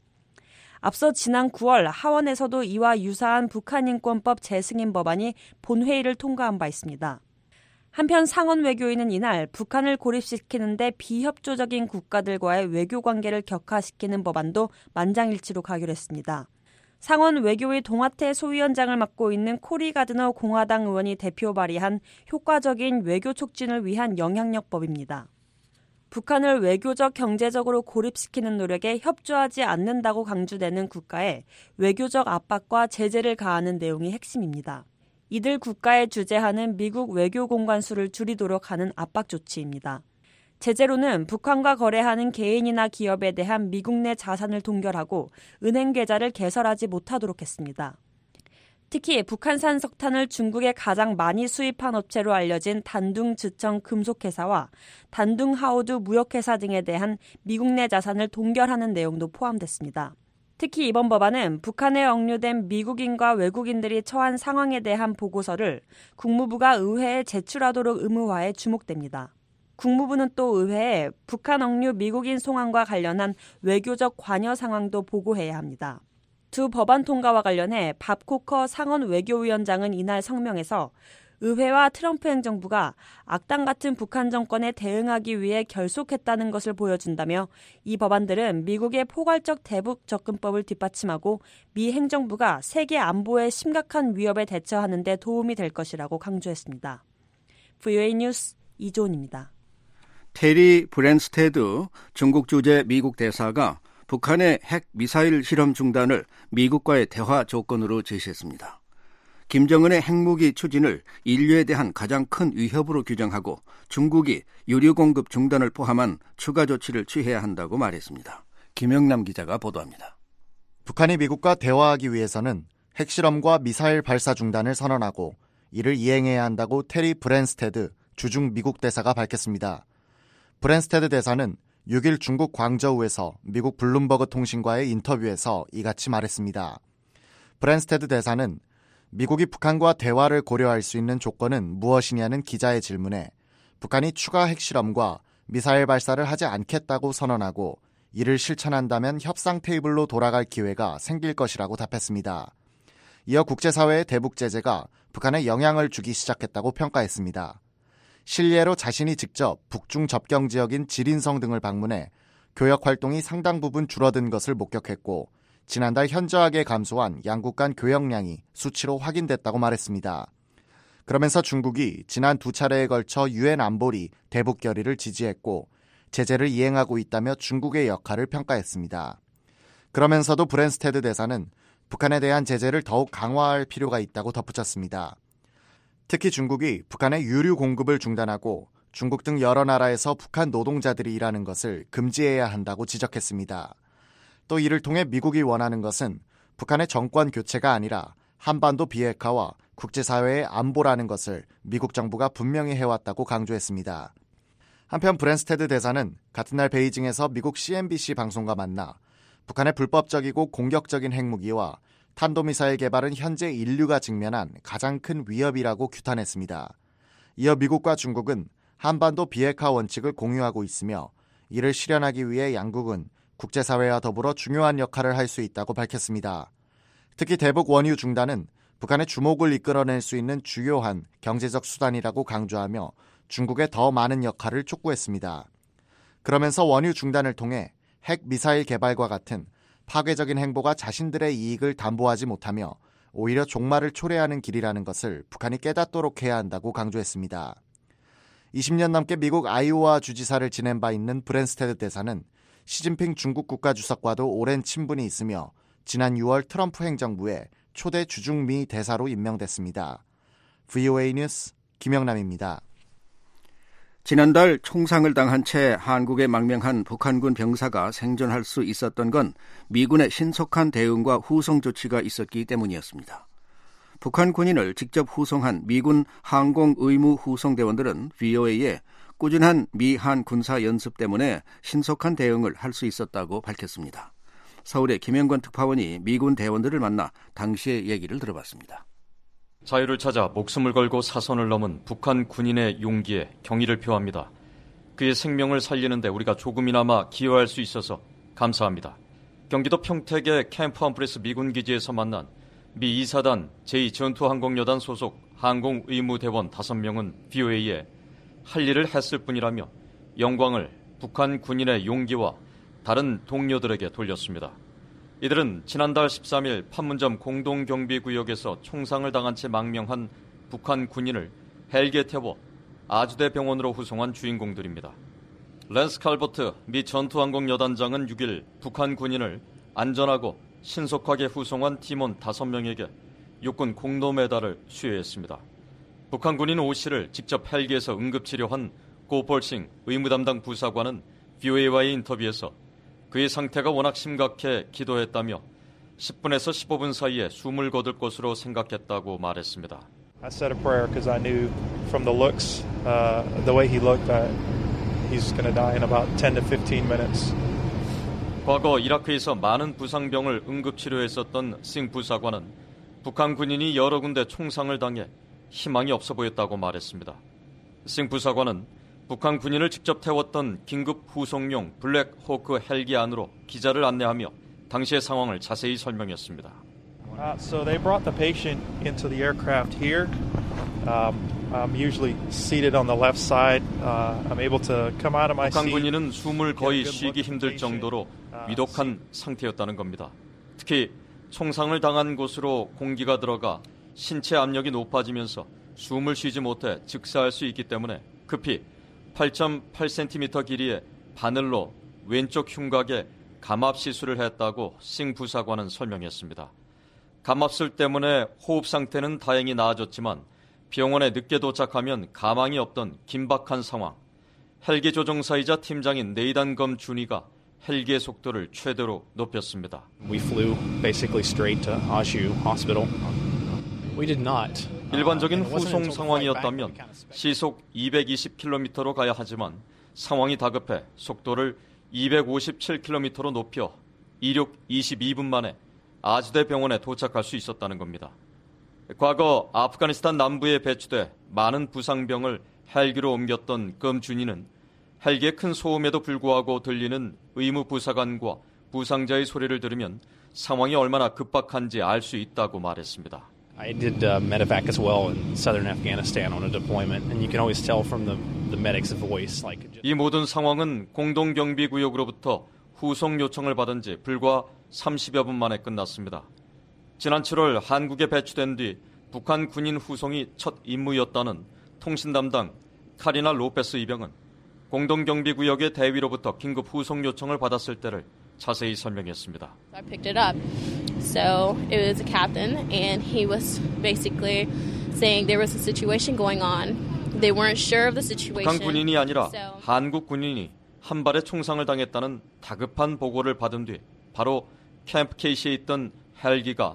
앞서 지난 구월 하원에서도 이와 유사한 북한 인권법 재승인 법안이 본회의를 통과한 바 있습니다. 한편 상원 외교위는 이날 북한을 고립시키는데 비협조적인 국가들과의 외교 관계를 격화시키는 법안도 만장일치로 가결했습니다. 상원 외교위 동아태 소위원장을 맡고 있는 코리 가드너 공화당 의원이 대표 발의한 효과적인 외교 촉진을 위한 영향력법입니다. 북한을 외교적, 경제적으로 고립시키는 노력에 협조하지 않는다고 강조되는 국가에 외교적 압박과 제재를 가하는 내용이 핵심입니다. 이들 국가에 주재하는 미국 외교 공관수를 줄이도록 하는 압박 조치입니다. 제재로는 북한과 거래하는 개인이나 기업에 대한 미국 내 자산을 동결하고 은행 계좌를 개설하지 못하도록 했습니다. 특히 북한산 석탄을 중국에 가장 많이 수입한 업체로 알려진 단둥즈청 금속회사와 단둥하오드 무역회사 등에 대한 미국 내 자산을 동결하는 내용도 포함됐습니다. 특히 이번 법안은 북한에 억류된 미국인과 외국인들이 처한 상황에 대한 보고서를 국무부가 의회에 제출하도록 의무화에 주목됩니다. 국무부는 또 의회에 북한 억류 미국인 송환과 관련한 외교적 관여 상황도 보고해야 합니다. 두 법안 통과와 관련해 밥 코커 상원 외교위원장은 이날 성명에서 의회와 트럼프 행정부가 악당 같은 북한 정권에 대응하기 위해 결속했다는 것을 보여준다며 이 법안들은 미국의 포괄적 대북 접근법을 뒷받침하고 미 행정부가 세계 안보에 심각한 위협에 대처하는 데 도움이 될 것이라고 강조했습니다. 브이오에이 뉴스 이조은입니다. 테리 브랜스테드 중국 주재 미국 대사가 북한의 핵 미사일 실험 중단을 미국과의 대화 조건으로 제시했습니다. 김정은의 핵무기 추진을 인류에 대한 가장 큰 위협으로 규정하고 중국이 유류 공급 중단을 포함한 추가 조치를 취해야 한다고 말했습니다. 김영남 기자가 보도합니다. 북한이 미국과 대화하기 위해서는 핵실험과 미사일 발사 중단을 선언하고 이를 이행해야 한다고 테리 브랜스테드 주중 미국 대사가 밝혔습니다. 브랜스테드 대사는 육 일 중국 광저우에서 미국 블룸버그 통신과의 인터뷰에서 이같이 말했습니다. 브랜스테드 대사는 미국이 북한과 대화를 고려할 수 있는 조건은 무엇이냐는 기자의 질문에 북한이 추가 핵실험과 미사일 발사를 하지 않겠다고 선언하고 이를 실천한다면 협상 테이블로 돌아갈 기회가 생길 것이라고 답했습니다. 이어 국제사회의 대북 제재가 북한에 영향을 주기 시작했다고 평가했습니다. 실례로 자신이 직접 북중 접경 지역인 지린성 등을 방문해 교역 활동이 상당 부분 줄어든 것을 목격했고 지난달 현저하게 감소한 양국 간 교역량이 수치로 확인됐다고 말했습니다. 그러면서 중국이 지난 두 차례에 걸쳐 유엔 안보리 대북 결의를 지지했고 제재를 이행하고 있다며 중국의 역할을 평가했습니다. 그러면서도 브랜스테드 대사는 북한에 대한 제재를 더욱 강화할 필요가 있다고 덧붙였습니다. 특히 중국이 북한의 유류 공급을 중단하고 중국 등 여러 나라에서 북한 노동자들이 일하는 것을 금지해야 한다고 지적했습니다. 또 이를 통해 미국이 원하는 것은 북한의 정권 교체가 아니라 한반도 비핵화와 국제사회의 안보라는 것을 미국 정부가 분명히 해왔다고 강조했습니다. 한편 브랜스테드 대사는 같은 날 베이징에서 미국 씨엔비씨 방송과 만나 북한의 불법적이고 공격적인 핵무기와 탄도미사일 개발은 현재 인류가 직면한 가장 큰 위협이라고 규탄했습니다. 이어 미국과 중국은 한반도 비핵화 원칙을 공유하고 있으며 이를 실현하기 위해 양국은 국제사회와 더불어 중요한 역할을 할 수 있다고 밝혔습니다. 특히 대북 원유 중단은 북한의 주목을 이끌어낼 수 있는 주요한 경제적 수단이라고 강조하며 중국의 더 많은 역할을 촉구했습니다. 그러면서 원유 중단을 통해 핵 미사일 개발과 같은 파괴적인 행보가 자신들의 이익을 담보하지 못하며 오히려 종말을 초래하는 길이라는 것을 북한이 깨닫도록 해야 한다고 강조했습니다. 이십 년 넘게 미국 아이오와 주지사를 지낸 바 있는 브랜스테드 대사는 시진핑 중국 국가주석과도 오랜 친분이 있으며 지난 유월 트럼프 행정부의 초대 주중미 대사로 임명됐습니다. 브이오에이 뉴스 김영남입니다. 지난달 총상을 당한 채 한국에 망명한 북한군 병사가 생존할 수 있었던 건 미군의 신속한 대응과 후송 조치가 있었기 때문이었습니다. 북한 군인을 직접 후송한 미군 항공 의무 후송대원들은 브이오에이에 꾸준한 미한 군사 연습 때문에 신속한 대응을 할 수 있었다고 밝혔습니다. 서울의 김영권 특파원이 미군 대원들을 만나 당시의 얘기를 들어봤습니다. 자유를 찾아 목숨을 걸고 사선을 넘은 북한 군인의 용기에 경의를 표합니다. 그의 생명을 살리는데 우리가 조금이나마 기여할 수 있어서 감사합니다. 경기도 평택의 캠프 험프레스 미군 기지에서 만난 미 이 사단 제이 전투항공여단 소속 항공 의무대원 다섯 명은 브이오에이에 할 일을 했을 뿐이라며 영광을 북한 군인의 용기와 다른 동료들에게 돌렸습니다. 이들은 지난달 십삼 일 판문점 공동경비구역에서 총상을 당한 채 망명한 북한 군인을 헬기에 태워 아주대 병원으로 후송한 주인공들입니다. 랜스 칼버트 미 전투항공여단장은 육 일 북한 군인을 안전하고 신속하게 후송한 팀원 다섯 명에게 육군 공로 메달을 수여했습니다. 북한 군인 오 씨를 직접 헬기에서 응급치료한 고폴싱 의무담당 부사관은 브이오에이와의 인터뷰에서 그의 상태가 워낙 심각해 기도했다며 십 분에서 십오 분 사이에 숨을 거둘 것으로 생각했다고 말했습니다. I said a prayer because I knew from the looks, uh, the way he looked, that he's going to die in about ten to fifteen minutes. 과거 이라크에서 많은 부상병을 응급치료했었던 싱 부사관은 북한 군인이 여러 군데 총상을 당해 희망이 없어 보였다고 말했습니다. 싱 부사관은 북한 군인을 직접 태웠던 긴급 후송용 블랙 호크 헬기 안으로 기자를 안내하며 당시의 상황을 자세히 설명했습니다. Uh, so they brought the patient into the aircraft here. Um, I'm usually seated on the left side. Uh, I'm able to come out of my seat. 북한 군인은 숨을 거의 쉬기 힘들 정도로 위독한 상태였다는 겁니다. 특히 총상을 당한 곳으로 공기가 들어가 신체 압력이 높아지면서 숨을 쉬지 못해 즉사할 수 있기 때문에 급히 팔 점 팔 센티미터 길이의 바늘로 왼쪽 흉곽에 감압 시술을 했다고 싱 부사관은 설명했습니다. 감압술 때문에 호흡 상태는 다행히 나아졌지만 병원에 늦게 도착하면 가망이 없던 긴박한 상황. 헬기 조종사이자 팀장인 네이단 검 준이가 헬기의 속도를 최대로 높였습니다. We flew basically straight to Aju Hospital. We did not. 일반적인 후송 상황이었다면 시속 이백이십 킬로미터로 가야 하지만 상황이 다급해 속도를 이백오십칠 킬로미터로 높여 이륙 이십이 분 만에 아주대 병원에 도착할 수 있었다는 겁니다. 과거 아프가니스탄 남부에 배치돼 많은 부상병을 헬기로 옮겼던 검준이는 헬기의 큰 소음에도 불구하고 들리는 의무 부사관과 부상자의 소리를 들으면 상황이 얼마나 급박한지 알 수 있다고 말했습니다. I did uh, medevac as well in southern Afghanistan on a deployment, and you can always tell from the the medic's voice. Like 이 모든 상황은 공동경비구역으로부터 후송 요청을 받은 지 불과 삼십여 분 만에 끝났습니다. 지난 칠월 한국에 배치된 뒤 북한 군인 후송이 첫 임무였다는 통신 담당 카리나 로페스 이병은 공동경비구역의 대위로부터 긴급 후송 요청을 받았을 때를 자세히 설명했습니다. I picked it up. So it was a captain and he was basically saying there was a situation going on. They weren't sure of the situation. 북한 군인이 아니라 한국 군인이 한 발에 총상을 당했다는 다급한 보고를 받은 뒤 바로 캠프 케이시에 있던 헬기가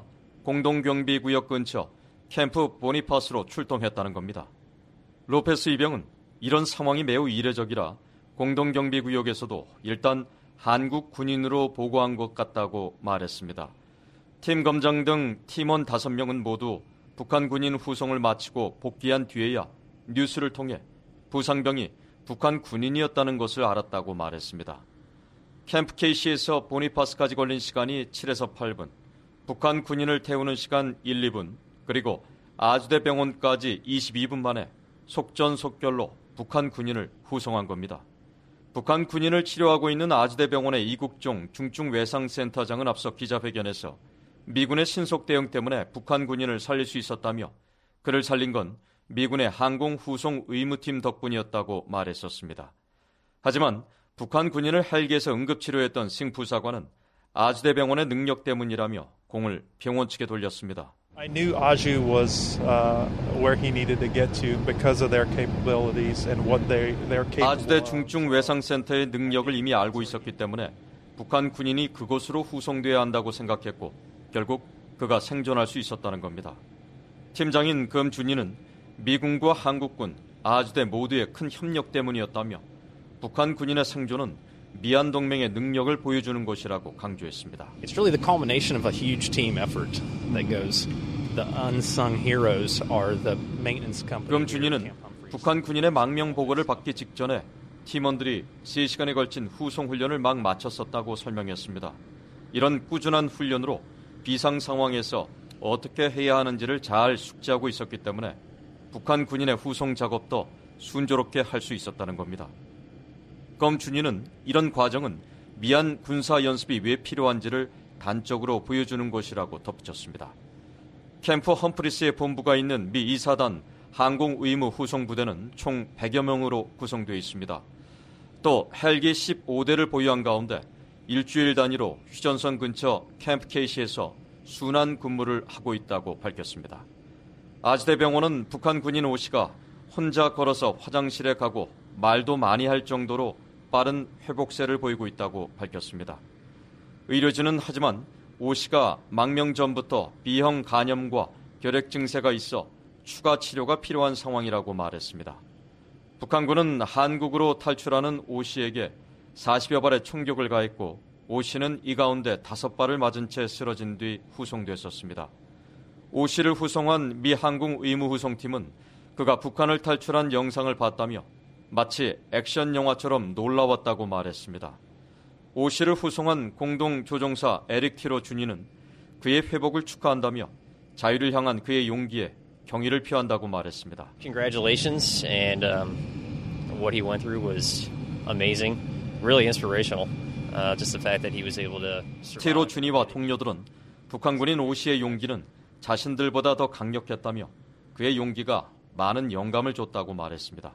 공동경비구역 근처 캠프 보니파스로 출동했다는 겁니다. 로페스 이병은 이런 상황이 매우 이례적이라 공동경비구역에서도 일단 한국 군인으로 보고한 것 같다고 말했습니다. 팀 검장 등 팀원 다섯 명은 모두 북한 군인 후송을 마치고 복귀한 뒤에야 뉴스를 통해 부상병이 북한 군인이었다는 것을 알았다고 말했습니다. 캠프 케이시에서 보니파스까지 걸린 시간이 칠에서 팔 분, 북한 군인을 태우는 시간 일, 이 분, 그리고 아주대 병원까지 이십이 분 만에 속전속결로 북한 군인을 후송한 겁니다. 북한 군인을 치료하고 있는 아주대 병원의 이국종 중증외상센터장은 앞서 기자회견에서 미군의 신속 대응 때문에 북한 군인을 살릴 수 있었다며 그를 살린 건 미군의 항공 후송 의무팀 덕분이었다고 말했었습니다. 하지만 북한 군인을 헬기에서 응급치료했던 싱 부사관은 아주대 병원의 능력 때문이라며 공을 병원 측에 돌렸습니다. I knew Aju was uh, where he needed to get to because of their capabilities and what they they're capable. 아주대 중증 외상센터의 능력을 이미 알고 있었기 때문에 북한 군인이 그곳으로 후송돼야 한다고 생각했고 결국 그가 생존할 수 있었다는 겁니다. 팀장인 검준이는 미군과 한국군, 아주대 모두의 큰 협력 때문이었다며 북한 군인의 생존은 미안 동맹의 능력을 보여주는 것이라고 강조했습니다. It's really the culmination of a huge team effort that goes. The unsung heroes are the maintenance company. 검준이는 북한 군인의 망명 보고를 받기 직전에 팀원들이 세 시간에 걸친 후송 훈련을 막 마쳤었다고 설명했습니다. 이런 꾸준한 훈련으로 비상 상황에서 어떻게 해야 하는지를 잘 숙지하고 있었기 때문에 북한 군인의 후송 작업도 순조롭게 할 수 있었다는 겁니다. 검 준위는 이런 과정은 미얀 군사 연습이 왜 필요한지를 단적으로 보여주는 것이라고 덧붙였습니다. 캠프 험프리스의 본부가 있는 미 이사단 항공의무 후송부대는 총 백여 명으로 구성되어 있습니다. 또 헬기 십오 대를 보유한 가운데 일주일 단위로 휴전선 근처 캠프 케이시에서 순환 근무를 하고 있다고 밝혔습니다. 아지대 병원은 북한 군인 오 씨가 혼자 걸어서 화장실에 가고 말도 많이 할 정도로 빠른 회복세를 보이고 있다고 밝혔습니다. 의료진은 하지만 오 씨가 망명 전부터 B형 간염과 결핵 증세가 있어 추가 치료가 필요한 상황이라고 말했습니다. 북한군은 한국으로 탈출하는 오 씨에게 사십여 발의 총격을 가했고 오 씨는 이 가운데 다섯 발을 맞은 채 쓰러진 뒤 후송됐었습니다. 오 씨를 후송한 미 항공 의무 후송팀은 그가 북한을 탈출한 영상을 봤다며 마치 액션 영화처럼 놀라웠다고 말했습니다. 오 씨를 후송한 공동조종사 에릭 티로 준위는 그의 회복을 축하한다며 자유를 향한 그의 용기에 경의를 표한다고 말했습니다. Congratulations, and um, what he went through was amazing, really inspirational. Uh, just the fact that he was able to. 티로 준위와 동료들은 북한군인 오 씨의 용기는 자신들보다 더 강력했다며 그의 용기가 많은 영감을 줬다고 말했습니다.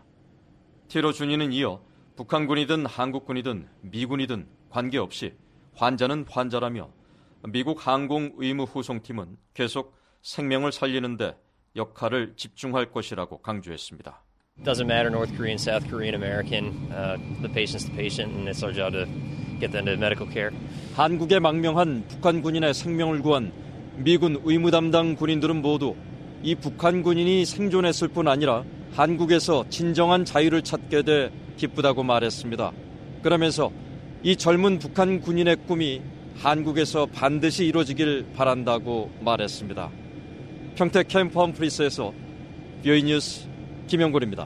티로 준위는 이어 북한군이든 한국군이든 미군이든 관계없이 환자는 환자라며 미국 항공의무 후송팀은 계속 생명을 살리는 데 역할을 집중할 것이라고 강조했습니다. It doesn't matter North Korean, South Korean, American. Uh, the patient's the patient, and it's our job to get them to medical care. 한국에 망명한 북한 군인의 생명을 구한 미군 의무 담당 군인들은 모두 이 북한 군인이 생존했을 뿐 아니라 한국에서 진정한 자유를 찾게 돼 기쁘다고 말했습니다. 그러면서 이 젊은 북한 군인의 꿈이 한국에서 반드시 이루어지길 바란다고 말했습니다. 평택 캠프 험프리스에서 비오이 뉴스 김영곤입니다.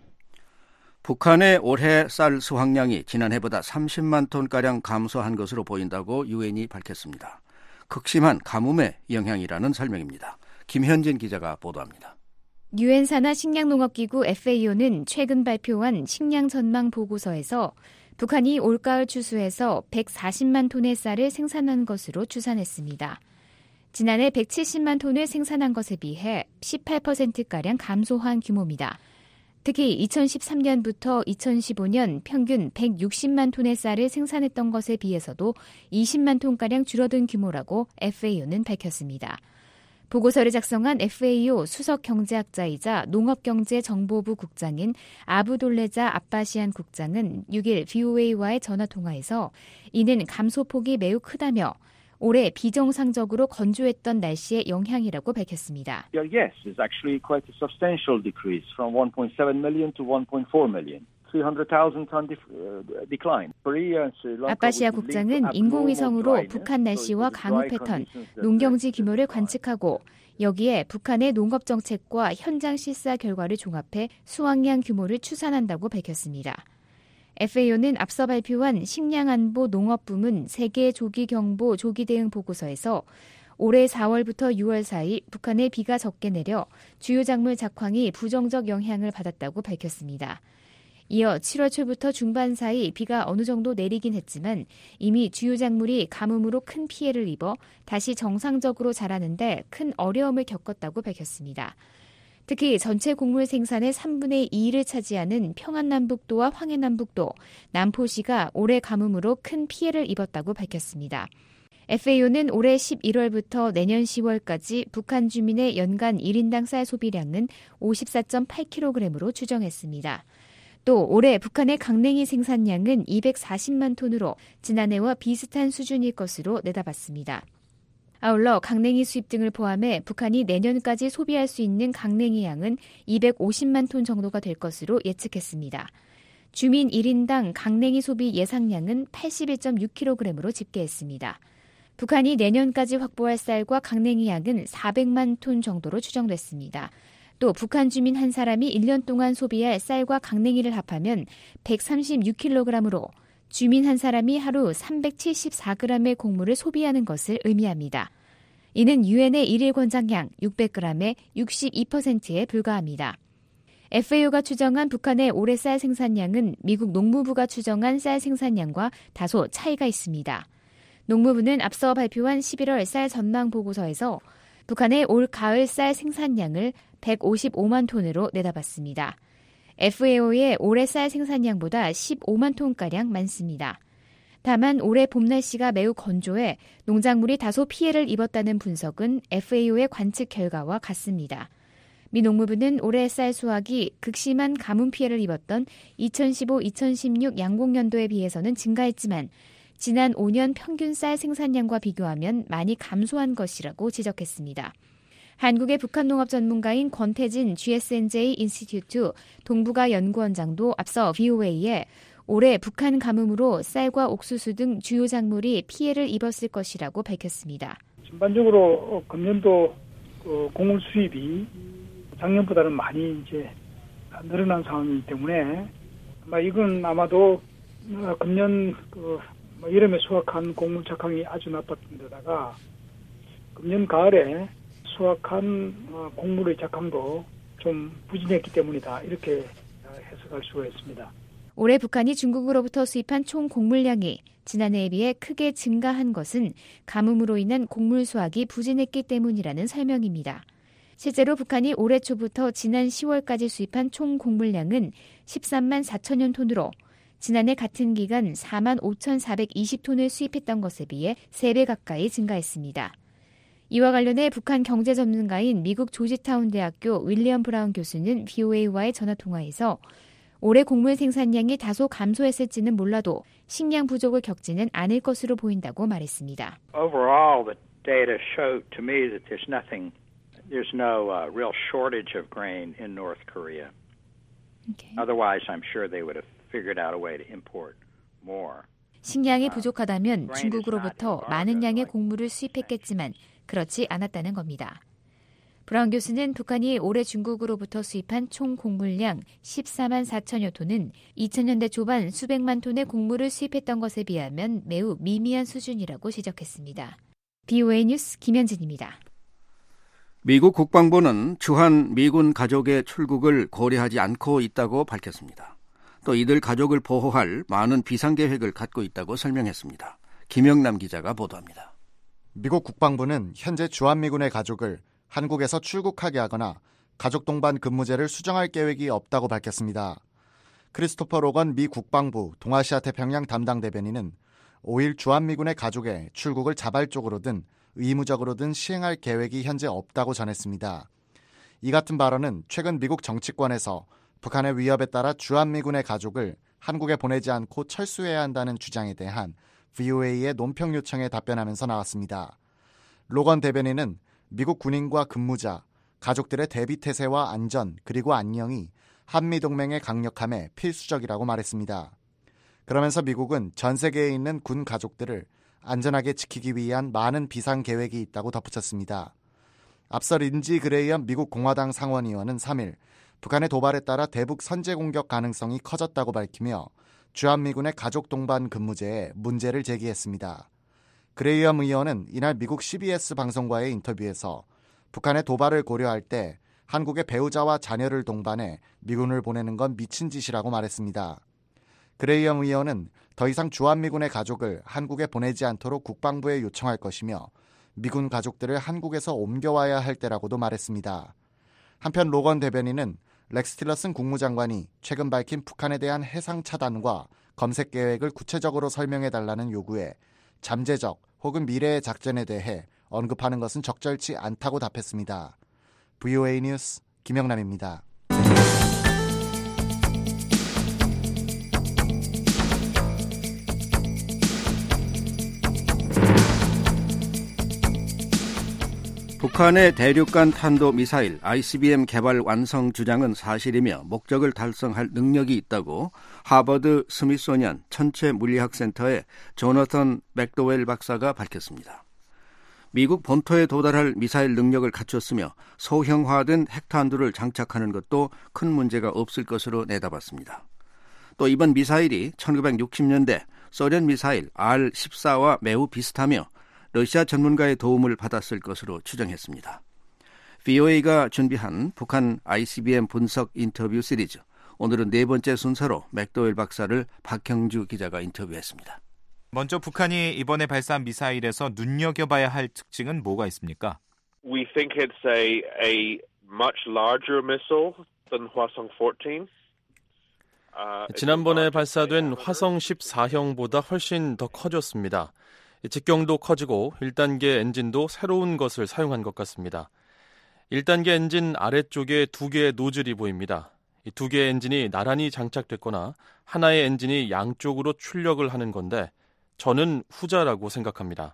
북한의 올해 쌀 수확량이 지난해보다 삼십만 톤가량 감소한 것으로 보인다고 유엔이 밝혔습니다. 극심한 가뭄의 영향이라는 설명입니다. 김현진 기자가 보도합니다. 유엔 산하 식량농업기구 에프에이오는 최근 발표한 식량 전망 보고서에서 북한이 올가을 추수해서 백사십만 톤의 쌀을 생산한 것으로 추산했습니다. 지난해 백칠십만 톤을 생산한 것에 비해 십팔 퍼센트가량 감소한 규모입니다. 특히 이천십삼 년부터 이천십오 년 평균 백육십만 톤의 쌀을 생산했던 것에 비해서도 이십만 톤가량 줄어든 규모라고 에프에이오는 밝혔습니다. 보고서를 작성한 에프에이오 수석 경제학자이자 농업경제정보부 국장인 아부돌레자 아바시안 국장은 육 일 브이오에이와의 전화통화에서 이는 감소폭이 매우 크다며 올해 비정상적으로 건조했던 날씨의 영향이라고 밝혔습니다. Yes, it's actually quite a substantial decrease from one point seven million to one point four million. three hundred thousand ton decline. 아바시아 국장은 인공위성으로 북한 날씨와 강우 패턴, 농경지 규모를 관측하고 여기에 북한의 농업 정책과 현장 실사 결과를 종합해 수확량 규모를 추산한다고 밝혔습니다. 에프에이오는 앞서 발표한 식량안보 농업부문 세계 조기경보 조기대응 보고서에서 올해 사월부터 유월 사이 북한에 비가 적게 내려 주요 작물 작황이 부정적 영향을 받았다고 밝혔습니다. 이어 칠월 초부터 중반 사이 비가 어느 정도 내리긴 했지만 이미 주요 작물이 가뭄으로 큰 피해를 입어 다시 정상적으로 자라는데 큰 어려움을 겪었다고 밝혔습니다. 특히 전체 곡물 생산의 삼분의 이를 차지하는 평안남북도와 황해남북도, 남포시가 올해 가뭄으로 큰 피해를 입었다고 밝혔습니다. 에프에이오는 올해 십일월부터 내년 시월까지 북한 주민의 연간 일 인당 쌀 소비량은 오십사 점 팔 킬로그램으로 추정했습니다. 또 올해 북한의 강냉이 생산량은 이백사십만 톤으로 지난해와 비슷한 수준일 것으로 내다봤습니다. 아울러 강냉이 수입 등을 포함해 북한이 내년까지 소비할 수 있는 강냉이 양은 이백오십만 톤 정도가 될 것으로 예측했습니다. 주민 일 인당 강냉이 소비 예상량은 팔십일 점 육 킬로그램으로 집계했습니다. 북한이 내년까지 확보할 쌀과 강냉이 양은 사백만 톤 정도로 추정됐습니다. 또 북한 주민 한 사람이 일 년 동안 소비할 쌀과 강냉이를 합하면 백삼십육 킬로그램으로 주민 한 사람이 하루 삼백칠십사 그램의 곡물을 소비하는 것을 의미합니다. 이는 유엔의 일일 권장량 육백 그램의 육십이 퍼센트에 불과합니다. 에프에이오가 추정한 북한의 올해 쌀 생산량은 미국 농무부가 추정한 쌀 생산량과 다소 차이가 있습니다. 농무부는 앞서 발표한 십일월 쌀 전망 보고서에서 북한의 올 가을 쌀 생산량을 백오십오만 톤으로 내다봤습니다. 에프에이오의 올해 쌀 생산량보다 십오만 톤가량 많습니다. 다만 올해 봄 날씨가 매우 건조해 농작물이 다소 피해를 입었다는 분석은 에프에이오의 관측 결과와 같습니다. 미 농무부는 올해 쌀 수확이 극심한 가뭄 피해를 입었던 이천십오 이천십육 양곡연도에 비해서는 증가했지만 지난 오 년 평균 쌀 생산량과 비교하면 많이 감소한 것이라고 지적했습니다. 한국의 북한 농업 전문가인 권태진 지에스엔제이 인스티튜트 동북아 연구원장도 앞서 브이오에이에 올해 북한 가뭄으로 쌀과 옥수수 등 주요 작물이 피해를 입었을 것이라고 밝혔습니다. 전반적으로 금년도 곡물 수입이 작년보다는 많이 이제 늘어난 상황이기 때문에 아마 이건 아마도 금년 그 여름에 수확한 곡물 작황이 아주 나빴던 데다가 금년 가을에 수확한 곡물의 작황도 좀 부진했기 때문이다. 이렇게 해석할 수가 있습니다. 올해 북한이 중국으로부터 수입한 총 곡물량이 지난해에 비해 크게 증가한 것은 가뭄으로 인한 곡물 수확이 부진했기 때문이라는 설명입니다. 실제로 북한이 올해 초부터 지난 시월까지 수입한 총 곡물량은 십삼만 사천여 톤으로 지난해 같은 기간 사만 오천사백이십 톤을 수입했던 것에 비해 세 배 가까이 증가했습니다. 이와 관련해 북한 경제 전문가인 미국 조지타운 대학교 윌리엄 브라운 교수는 브이오에이와의 전화통화에서 올해 곡물 생산량이 다소 감소했을지는 몰라도 식량 부족을 겪지는 않을 것으로 보인다고 말했습니다. Overall, the data show to me that there's nothing, there's no uh, real shortage of grain in North Korea. Okay. Otherwise, I'm sure they would have figured out a way to import more. 식량이 부족하다면 중국으로부터 많은 양의 곡물을 수입했겠지만 그렇지 않았다는 겁니다. 브라운 교수는 북한이 올해 중국으로부터 수입한 총 곡물량 십사만 사천여 톤은 이천 년대 초반 수백만 톤의 곡물을 수입했던 것에 비하면 매우 미미한 수준이라고 지적했습니다. 브이오에이 뉴스 김현진입니다. 미국 국방부는 주한 미군 가족의 출국을 고려하지 않고 있다고 밝혔습니다. 또 이들 가족을 보호할 많은 비상계획을 갖고 있다고 설명했습니다. 김영남 기자가 보도합니다. 미국 국방부는 현재 주한미군의 가족을 한국에서 출국하게 하거나 가족 동반 근무제를 수정할 계획이 없다고 밝혔습니다. 크리스토퍼 로건 미 국방부 동아시아 태평양 담당 대변인은 오일 주한미군의 가족의 출국을 자발적으로든 의무적으로든 시행할 계획이 현재 없다고 전했습니다. 이 같은 발언은 최근 미국 정치권에서 북한의 위협에 따라 주한미군의 가족을 한국에 보내지 않고 철수해야 한다는 주장에 대한 브이오에이의 논평 요청에 답변하면서 나왔습니다. 로건 대변인은 미국 군인과 근무자, 가족들의 대비태세와 안전 그리고 안녕이 한미동맹의 강력함에 필수적이라고 말했습니다. 그러면서 미국은 전 세계에 있는 군 가족들을 안전하게 지키기 위한 많은 비상계획이 있다고 덧붙였습니다. 앞서 린지 그레이엄 미국 공화당 상원의원은 삼 일 북한의 도발에 따라 대북 선제 공격 가능성이 커졌다고 밝히며 주한미군의 가족 동반 근무제에 문제를 제기했습니다. 그레이엄 의원은 이날 미국 씨비에스 방송과의 인터뷰에서 북한의 도발을 고려할 때 한국의 배우자와 자녀를 동반해 미군을 보내는 건 미친 짓이라고 말했습니다. 그레이엄 의원은 더 이상 주한미군의 가족을 한국에 보내지 않도록 국방부에 요청할 것이며 미군 가족들을 한국에서 옮겨와야 할 때라고도 말했습니다. 한편 로건 대변인은 렉스 틸러슨 국무장관이 최근 밝힌 북한에 대한 해상 차단과 검색 계획을 구체적으로 설명해달라는 요구에 잠재적 혹은 미래의 작전에 대해 언급하는 것은 적절치 않다고 답했습니다. 브이오에이 뉴스 김영남입니다. 북한의 대륙간 탄도미사일 아이씨비엠 개발 완성 주장은 사실이며 목적을 달성할 능력이 있다고 하버드 스미소니언 천체물리학센터의 조너선 맥도웰 박사가 밝혔습니다. 미국 본토에 도달할 미사일 능력을 갖췄으며 소형화된 핵탄두를 장착하는 것도 큰 문제가 없을 것으로 내다봤습니다. 또 이번 미사일이 천구백육십 년대 소련 미사일 알 십사와 매우 비슷하며 러시아 전문가의 도움을 받았을 것으로 추정했습니다. 브이오에이가 준비한 북한 아이씨비엠 분석 인터뷰 시리즈, 오늘은 네 번째 순서로 맥도웰 박사를 박형주 기자가 인터뷰했습니다. 먼저 북한이 이번에 발사한 미사일에서 눈여겨봐야 할 특징은 뭐가 있습니까? We think it's a, a much larger missile than 화성 십사. Uh, 지난번에 발사된 화성 십사형보다 훨씬 더 커졌습니다. 직경도 커지고 일 단계 엔진도 새로운 것을 사용한 것 같습니다. 일 단계 엔진 아래쪽에 두 개의 노즐이 보입니다. 이 두 개의 엔진이 나란히 장착됐거나 하나의 엔진이 양쪽으로 출력을 하는 건데 저는 후자라고 생각합니다.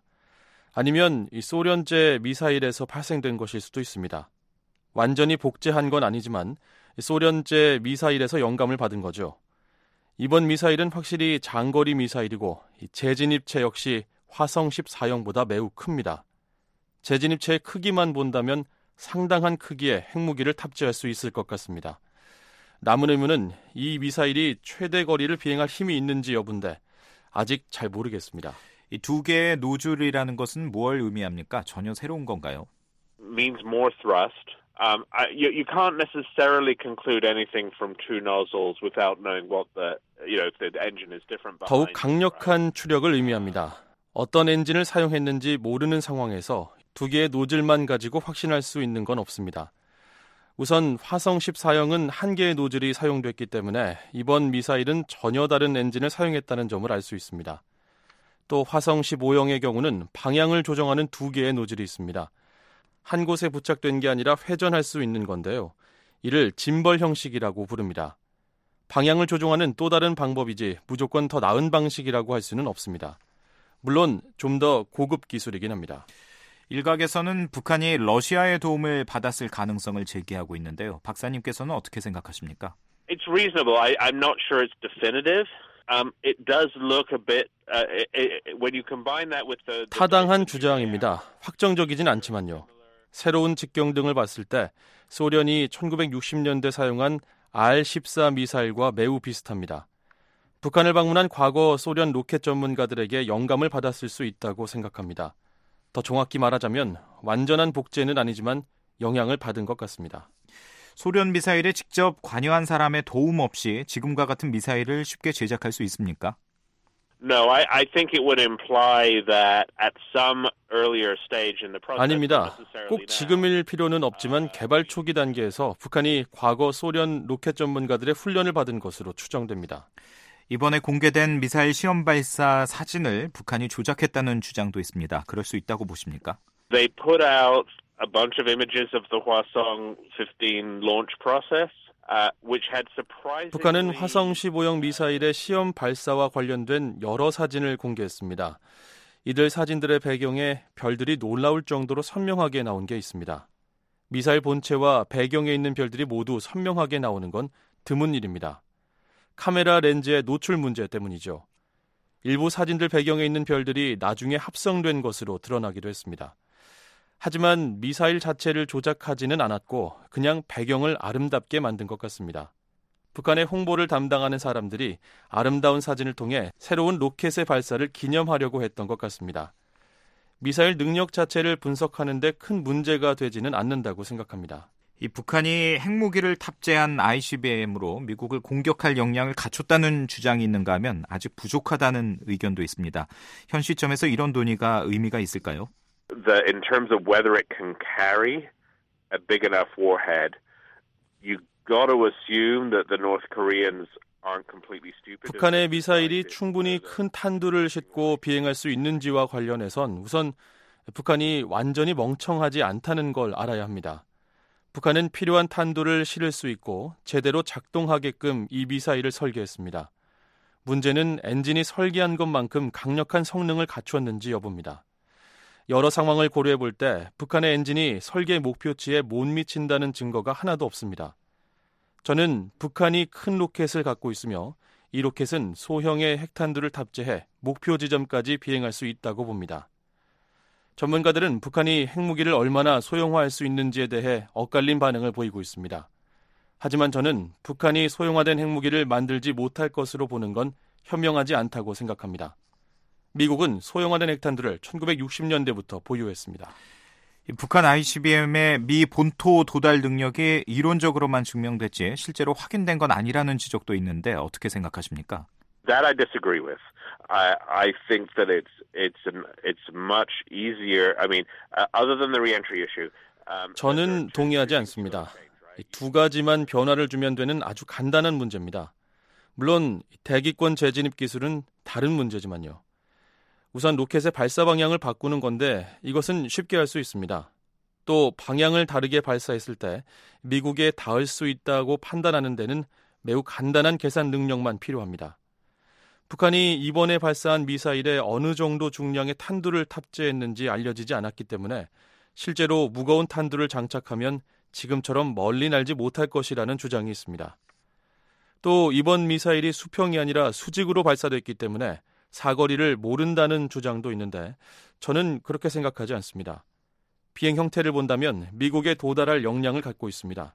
아니면 이 소련제 미사일에서 발생된 것일 수도 있습니다. 완전히 복제한 건 아니지만 소련제 미사일에서 영감을 받은 거죠. 이번 미사일은 확실히 장거리 미사일이고 재진입체 역시 화성 십사형보다 매우 큽니다. 재진입체의 크기만 본다면 상당한 크기의 핵무기를 탑재할 수 있을 것 같습니다. 남은 의문은 이 미사일이 최대 거리를 비행할 힘이 있는지 여부인데 아직 잘 모르겠습니다. 이 두 개의 노즐이라는 것은 뭘 의미합니까? 전혀 새로운 건가요? Means more thrust. Um, I, you, you can't necessarily conclude anything from two nozzles without knowing what the, you know, if the engine is different. 더욱 강력한 추력을 의미합니다. 어떤 엔진을 사용했는지 모르는 상황에서 두 개의 노즐만 가지고 확신할 수 있는 건 없습니다. 우선 화성 십사형은 한 개의 노즐이 사용됐기 때문에 이번 미사일은 전혀 다른 엔진을 사용했다는 점을 알 수 있습니다. 또 화성 십오형의 경우는 방향을 조정하는 두 개의 노즐이 있습니다. 한 곳에 부착된 게 아니라 회전할 수 있는 건데요. 이를 짐벌 형식이라고 부릅니다. 방향을 조종하는 또 다른 방법이지 무조건 더 나은 방식이라고 할 수는 없습니다. 물론 좀 더 고급 기술이긴 합니다. 일각에서는 북한이 러시아의 도움을 받았을 가능성을 제기하고 있는데요. 박사님께서는 어떻게 생각하십니까? It's reasonable. I, I'm not sure it's definitive. Um, it does look a bit uh, it, it, when you combine that with the, the 타당한 주장입니다. 확정적이진 않지만요. 새로운 직경등을 봤을 때 소련이 천구백육십년대 사용한 알 십사 미사일과 매우 비슷합니다. 북한을 방문한 과거 소련 로켓 전문가들에게 영감을 받았을 수 있다고 생각합니다. 더 정확히 말하자면 완전한 복제는 아니지만 영향을 받은 것 같습니다. 소련 미사일에 직접 관여한 사람의 도움 없이 지금과 같은 미사일을 쉽게 제작할 수 있습니까? No, I, I think it would imply that at some earlier stage in the process. 아닙니다. 꼭 지금일 필요는 없지만 개발 초기 단계에서 북한이 과거 소련 로켓 전문가들의 훈련을 받은 것으로 추정됩니다. 이번에 공개된 미사일 시험 발사 사진을 북한이 조작했다는 주장도 있습니다. 그럴 수 있다고 보십니까? They put out a bunch of images of the 화성 십오 launch process, uh, which had surprisingly... 북한은 화성 십오형 미사일의 시험 발사와 관련된 여러 사진을 공개했습니다. 이들 사진들의 배경에 별들이 놀라울 정도로 선명하게 나온 게 있습니다. 미사일 본체와 배경에 있는 별들이 모두 선명하게 나오는 건 드문 일입니다. 카메라 렌즈의 노출 문제 때문이죠. 일부 사진들 배경에 있는 별들이 나중에 합성된 것으로 드러나기도 했습니다. 하지만 미사일 자체를 조작하지는 않았고 그냥 배경을 아름답게 만든 것 같습니다. 북한의 홍보를 담당하는 사람들이 아름다운 사진을 통해 새로운 로켓의 발사를 기념하려고 했던 것 같습니다. 미사일 능력 자체를 분석하는 데 큰 문제가 되지는 않는다고 생각합니다. 이 북한이 핵무기를 탑재한 아이씨비엠으로 미국을 공격할 역량을 갖췄다는 주장이 있는가 하면 아직 부족하다는 의견도 있습니다. 현 시점에서 이런 논의가 의미가 있을까요? The, in terms of whether it can carry a big enough warhead, you got to assume that the North Koreans aren't completely stupid. 북한의 미사일이 충분히 큰 탄두를 싣고 비행할 수 있는지와 관련해선 우선 북한이 완전히 멍청하지 않다는 걸 알아야 합니다. 북한은 필요한 탄두를 실을 수 있고 제대로 작동하게끔 이 미사일을 설계했습니다. 문제는 엔진이 설계한 것만큼 강력한 성능을 갖추었는지 여부입니다. 여러 상황을 고려해 볼 때 북한의 엔진이 설계 목표치에 못 미친다는 증거가 하나도 없습니다. 저는 북한이 큰 로켓을 갖고 있으며 이 로켓은 소형의 핵탄두를 탑재해 목표 지점까지 비행할 수 있다고 봅니다. 전문가들은 북한이 핵무기를 얼마나 소형화할 수 있는지에 대해 엇갈린 반응을 보이고 있습니다. 하지만 저는 북한이 소형화된 핵무기를 만들지 못할 것으로 보는 건 현명하지 않다고 생각합니다. 미국은 소형화된 핵탄두를 천구백육십 년대부터 보유했습니다. 북한 아이씨비엠의 미 본토 도달 능력이 이론적으로만 증명됐지 실제로 확인된 건 아니라는 지적도 있는데 어떻게 생각하십니까? That I disagree with. I I think that it's it's an, it's much easier. I mean, uh, other than the reentry issue. Um, 저는 동의하지 않습니다. 두 가지만 변화를 주면 되는 아주 간단한 문제입니다. 물론 대기권 재진입 기술은 다른 문제지만요. 우선 로켓의 발사 방향을 바꾸는 건데 이것은 쉽게 할 수 있습니다. 또 방향을 다르게 발사했을 때 미국에 닿을 수 있다고 판단하는 데는 매우 간단한 계산 능력만 필요합니다. 북한이 이번에 발사한 미사일에 어느 정도 중량의 탄두를 탑재했는지 알려지지 않았기 때문에 실제로 무거운 탄두를 장착하면 지금처럼 멀리 날지 못할 것이라는 주장이 있습니다. 또 이번 미사일이 수평이 아니라 수직으로 발사됐기 때문에 사거리를 모른다는 주장도 있는데 저는 그렇게 생각하지 않습니다. 비행 형태를 본다면 미국에 도달할 역량을 갖고 있습니다.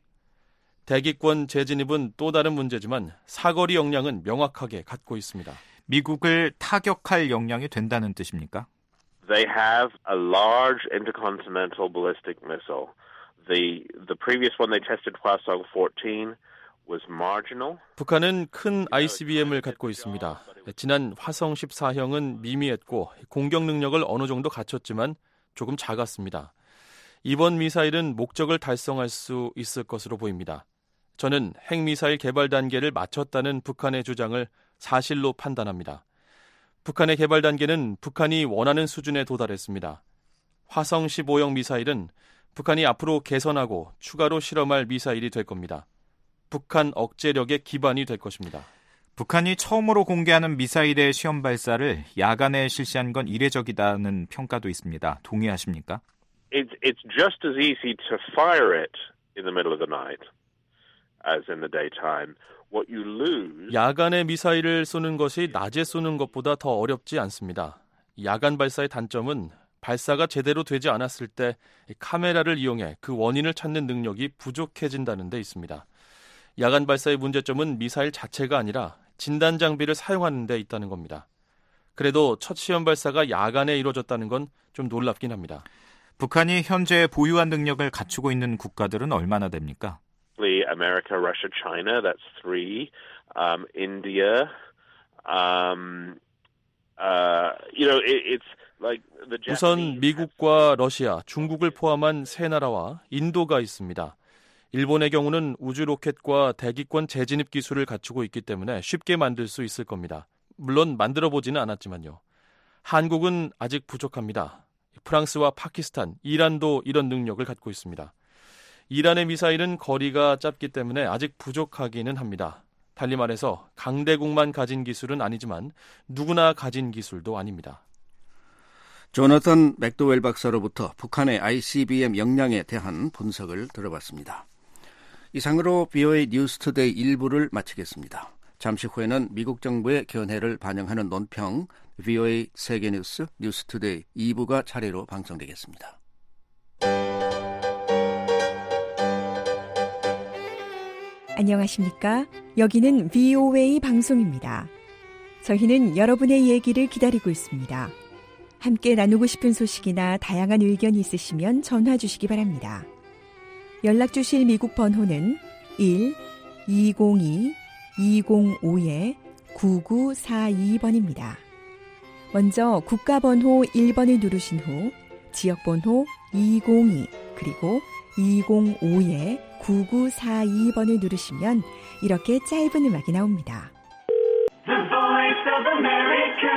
대기권 재진입은 또 다른 문제지만 사거리 역량은 명확하게 갖고 있습니다. 미국을 타격할 역량이 된다는 뜻입니까? They have a large intercontinental ballistic missile. The the previous one they tested, Hwasong fourteen, was marginal. 북한은 큰 아이씨비엠을 갖고 있습니다. 지난 화성 십사형은 미미했고 공격 능력을 어느 정도 갖췄지만 조금 작았습니다. 이번 미사일은 목적을 달성할 수 있을 것으로 보입니다. 저는 핵미사일 개발 단계를 마쳤다는 북한의 주장을 사실로 판단합니다. 북한의 개발 단계는 북한이 원하는 수준에 도달했습니다. 화성 십오형 미사일은 북한이 앞으로 개선하고 추가로 실험할 미사일이 될 겁니다. 북한 억제력의 기반이 될 것입니다. 북한이 처음으로 공개하는 미사일의 시험 발사를 야간에 실시한 건 이례적이다는 평가도 있습니다. 동의하십니까? It's it's just as easy to fire it in the middle of the night as in the daytime. What you lose. 야간에 미사일을 쏘는 것이 낮에 쏘는 것보다 더 어렵지 않습니다. 야간 발사의 단점은 발사가 제대로 되지 않았을 때 카메라를 이용해 그 원인을 찾는 능력이 부족해진다는 데 있습니다. 야간 발사의 문제점은 미사일 자체가 아니라 진단 장비를 사용하는 데 있다는 겁니다. 그래도 첫 시험 발사가 야간에 이루어졌다는 건 좀 놀랍긴 합니다. 북한이 현재 보유한 능력을 갖추고 있는 국가들은 얼마나 됩니까? America, Russia, China, that's three. Um, India, um, uh, you know, it, it's like the Japanese. 우선 미국과 러시아, 중국을 포함한 세 나라와 인도가 있습니다. 일본의 경우는 우주 로켓과 대기권 재진입 기술을 갖추고 있기 때문에 쉽게 만들 수 있을 겁니다. 물론 만들어보지는 않았지만요. 한국은 아직 부족합니다. 프랑스와 파키스탄, 이란도 이런 능력을 갖고 있습니다. 이란의 미사일은 거리가 짧기 때문에 아직 부족하기는 합니다. 달리 말해서 강대국만 가진 기술은 아니지만 누구나 가진 기술도 아닙니다. 조나탄 맥도웰 박사로부터 북한의 아이씨비엠 역량에 대한 분석을 들어봤습니다. 이상으로 비오에이 뉴스투데이 일 부를 마치겠습니다. 잠시 후에는 미국 정부의 견해를 반영하는 논평 비오에이 세계뉴스 뉴스투데이 이 부가 차례로 방송되겠습니다. 안녕하십니까? 여기는 비오에이 방송입니다. 저희는 여러분의 얘기를 기다리고 있습니다. 함께 나누고 싶은 소식이나 다양한 의견이 있으시면 전화 주시기 바랍니다. 연락 주실 미국 번호는 일 이공이 이공오 구구사이 번입니다. 먼저 국가번호 일 번을 누르신 후 지역번호 이공이 그리고 이공오 구구사이 번을 누르시면 이렇게 짧은 음악이 나옵니다. The Voice of America,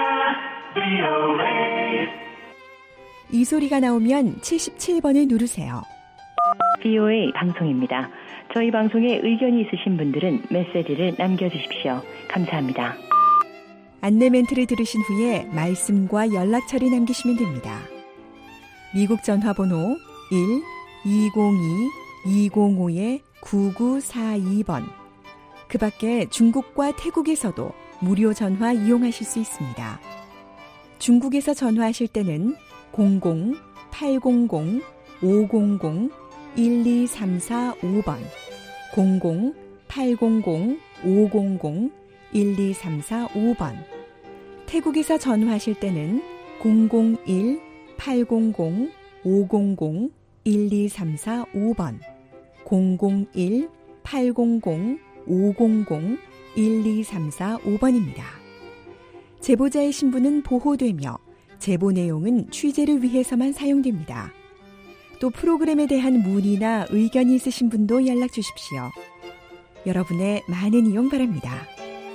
비오에이. 이 소리가 나오면 칠십칠 번을 누르세요. 비오에이 방송입니다. 저희 방송에 의견이 있으신 분들은 메시지를 남겨주십시오. 감사합니다. 안내 멘트를 들으신 후에 말씀과 연락처를 남기시면 됩니다. 미국 전화번호 일 이공이 이공오 구구사이 번. 그 밖에 중국과 태국에서도 무료 전화 이용하실 수 있습니다. 중국에서 전화하실 때는 공공 팔공공 오공공 일이삼사오 번, 공공 팔공공 오공공 일이삼사오 번. 태국에서 전화하실 때는 공공일 팔공공 오공공 일이삼사오 번, 공공일 팔공공 오공공 일이삼사오 번입니다. 제보자의 신분은 보호되며 제보 내용은 취재를 위해서만 사용됩니다. 또 프로그램에 대한 문의나 의견이 있으신 분도 연락 주십시오. 여러분의 많은 이용 바랍니다.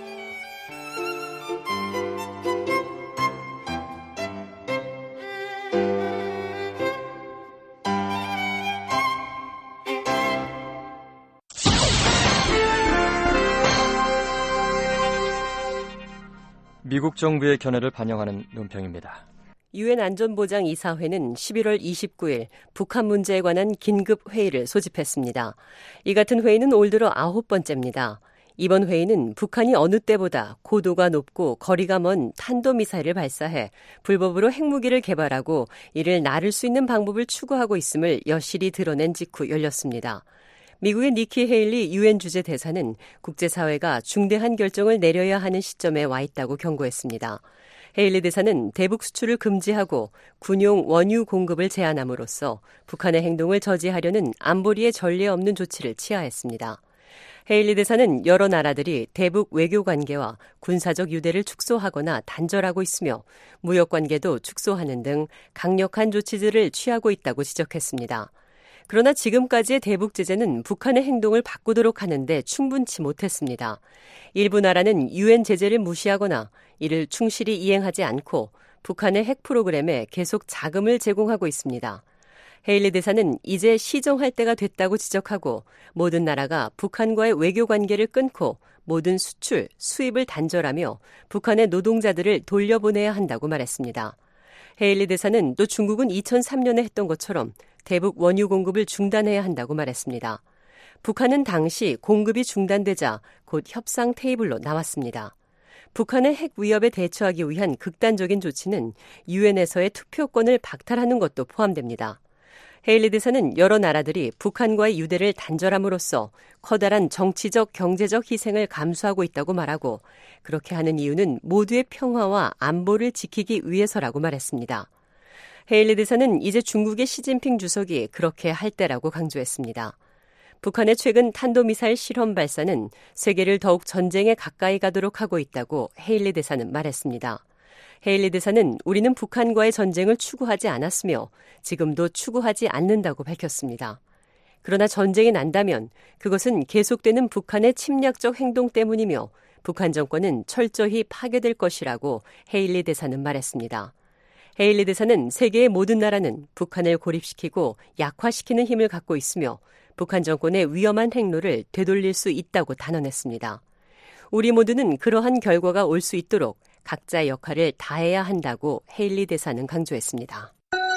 미국 정부의 견해를 반영하는 논평입니다. 유엔 안전보장이사회는 십일월 이십구일 북한 문제에 관한 긴급 회의를 소집했습니다. 이 같은 회의는 올 들어 아홉 번째입니다. 이번 회의는 북한이 어느 때보다 고도가 높고 거리가 먼 탄도미사일을 발사해 불법으로 핵무기를 개발하고 이를 나를 수 있는 방법을 추구하고 있음을 여실히 드러낸 직후 열렸습니다. 미국의 니키 헤일리 유엔 주재 대사는 국제사회가 중대한 결정을 내려야 하는 시점에 와 있다고 경고했습니다. 헤일리 대사는 대북 수출을 금지하고 군용 원유 공급을 제한함으로써 북한의 행동을 저지하려는 안보리의 전례 없는 조치를 취하했습니다. 헤일리 대사는 여러 나라들이 대북 외교 관계와 군사적 유대를 축소하거나 단절하고 있으며 무역 관계도 축소하는 등 강력한 조치들을 취하고 있다고 지적했습니다. 그러나 지금까지의 대북 제재는 북한의 행동을 바꾸도록 하는데 충분치 못했습니다. 일부 나라는 유엔 제재를 무시하거나 이를 충실히 이행하지 않고 북한의 핵 프로그램에 계속 자금을 제공하고 있습니다. 헤일리 대사는 이제 시정할 때가 됐다고 지적하고 모든 나라가 북한과의 외교 관계를 끊고 모든 수출, 수입을 단절하며 북한의 노동자들을 돌려보내야 한다고 말했습니다. 헤일리 대사는 또 중국은 이천삼 년에 했던 것처럼 대북 원유 공급을 중단해야 한다고 말했습니다. 북한은 당시 공급이 중단되자 곧 협상 테이블로 나왔습니다. 북한의 핵 위협에 대처하기 위한 극단적인 조치는 유엔에서의 투표권을 박탈하는 것도 포함됩니다. 헤일리 대사는 여러 나라들이 북한과의 유대를 단절함으로써 커다란 정치적, 경제적 희생을 감수하고 있다고 말하고 그렇게 하는 이유는 모두의 평화와 안보를 지키기 위해서라고 말했습니다. 헤일리 대사는 이제 중국의 시진핑 주석이 그렇게 할 때라고 강조했습니다. 북한의 최근 탄도미사일 실험 발사는 세계를 더욱 전쟁에 가까이 가도록 하고 있다고 헤일리 대사는 말했습니다. 헤일리 대사는 우리는 북한과의 전쟁을 추구하지 않았으며 지금도 추구하지 않는다고 밝혔습니다. 그러나 전쟁이 난다면 그것은 계속되는 북한의 침략적 행동 때문이며 북한 정권은 철저히 파괴될 것이라고 헤일리 대사는 말했습니다. 헤일리 대사는 세계의 모든 나라는 북한을 고립시키고 약화시키는 힘을 갖고 있으며 북한 정권의 위험한 행로를 되돌릴 수 있다고 단언했습니다. 우리 모두는 그러한 결과가 올 수 있도록 각자의 역할을 다해야 한다고 헤일리 대사는 강조했습니다.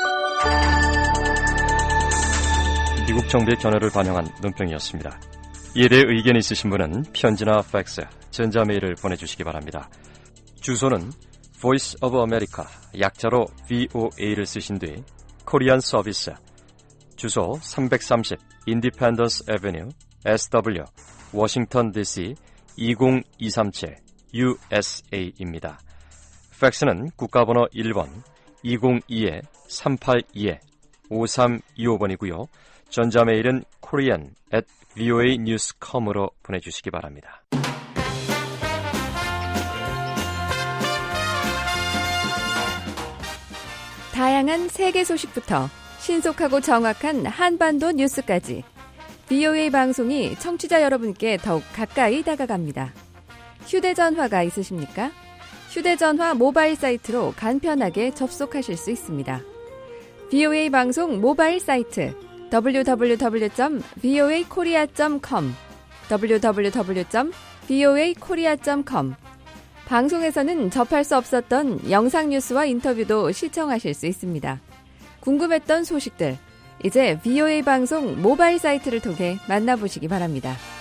미국 정부의 견해를 반영한 논평이었습니다. 이에 대해 의견이 있으신 분은 편지나 팩스, 전자메일을 보내주시기 바랍니다. 주소는 Voice of America, 약자로 브이오에이를 쓰신 뒤 코리안 서비스, 주소 삼백삼십 Independence Avenue, 에스더블유, 워싱턴 디씨 이공이삼칠 유에스에이입니다. 팩스는 국가번호 일 번 이공이 삼팔이 오삼이오 번이고요. 전자메일은 korean at voa news dot com으로 보내주시기 바랍니다. 다양한 세계 소식부터 신속하고 정확한 한반도 뉴스까지 브이오에이 방송이 청취자 여러분께 더욱 가까이 다가갑니다. 휴대전화가 있으십니까? 휴대전화 모바일 사이트로 간편하게 접속하실 수 있습니다. 브이오에이 방송 모바일 사이트 더블유 더블유 더블유 점 브이오에이 코리아 점 컴 더블유 더블유 더블유 점 브이오에이 코리아 점 컴 방송에서는 접할 수 없었던 영상 뉴스와 인터뷰도 시청하실 수 있습니다. 궁금했던 소식들, 이제 브이오에이 방송 모바일 사이트를 통해 만나보시기 바랍니다.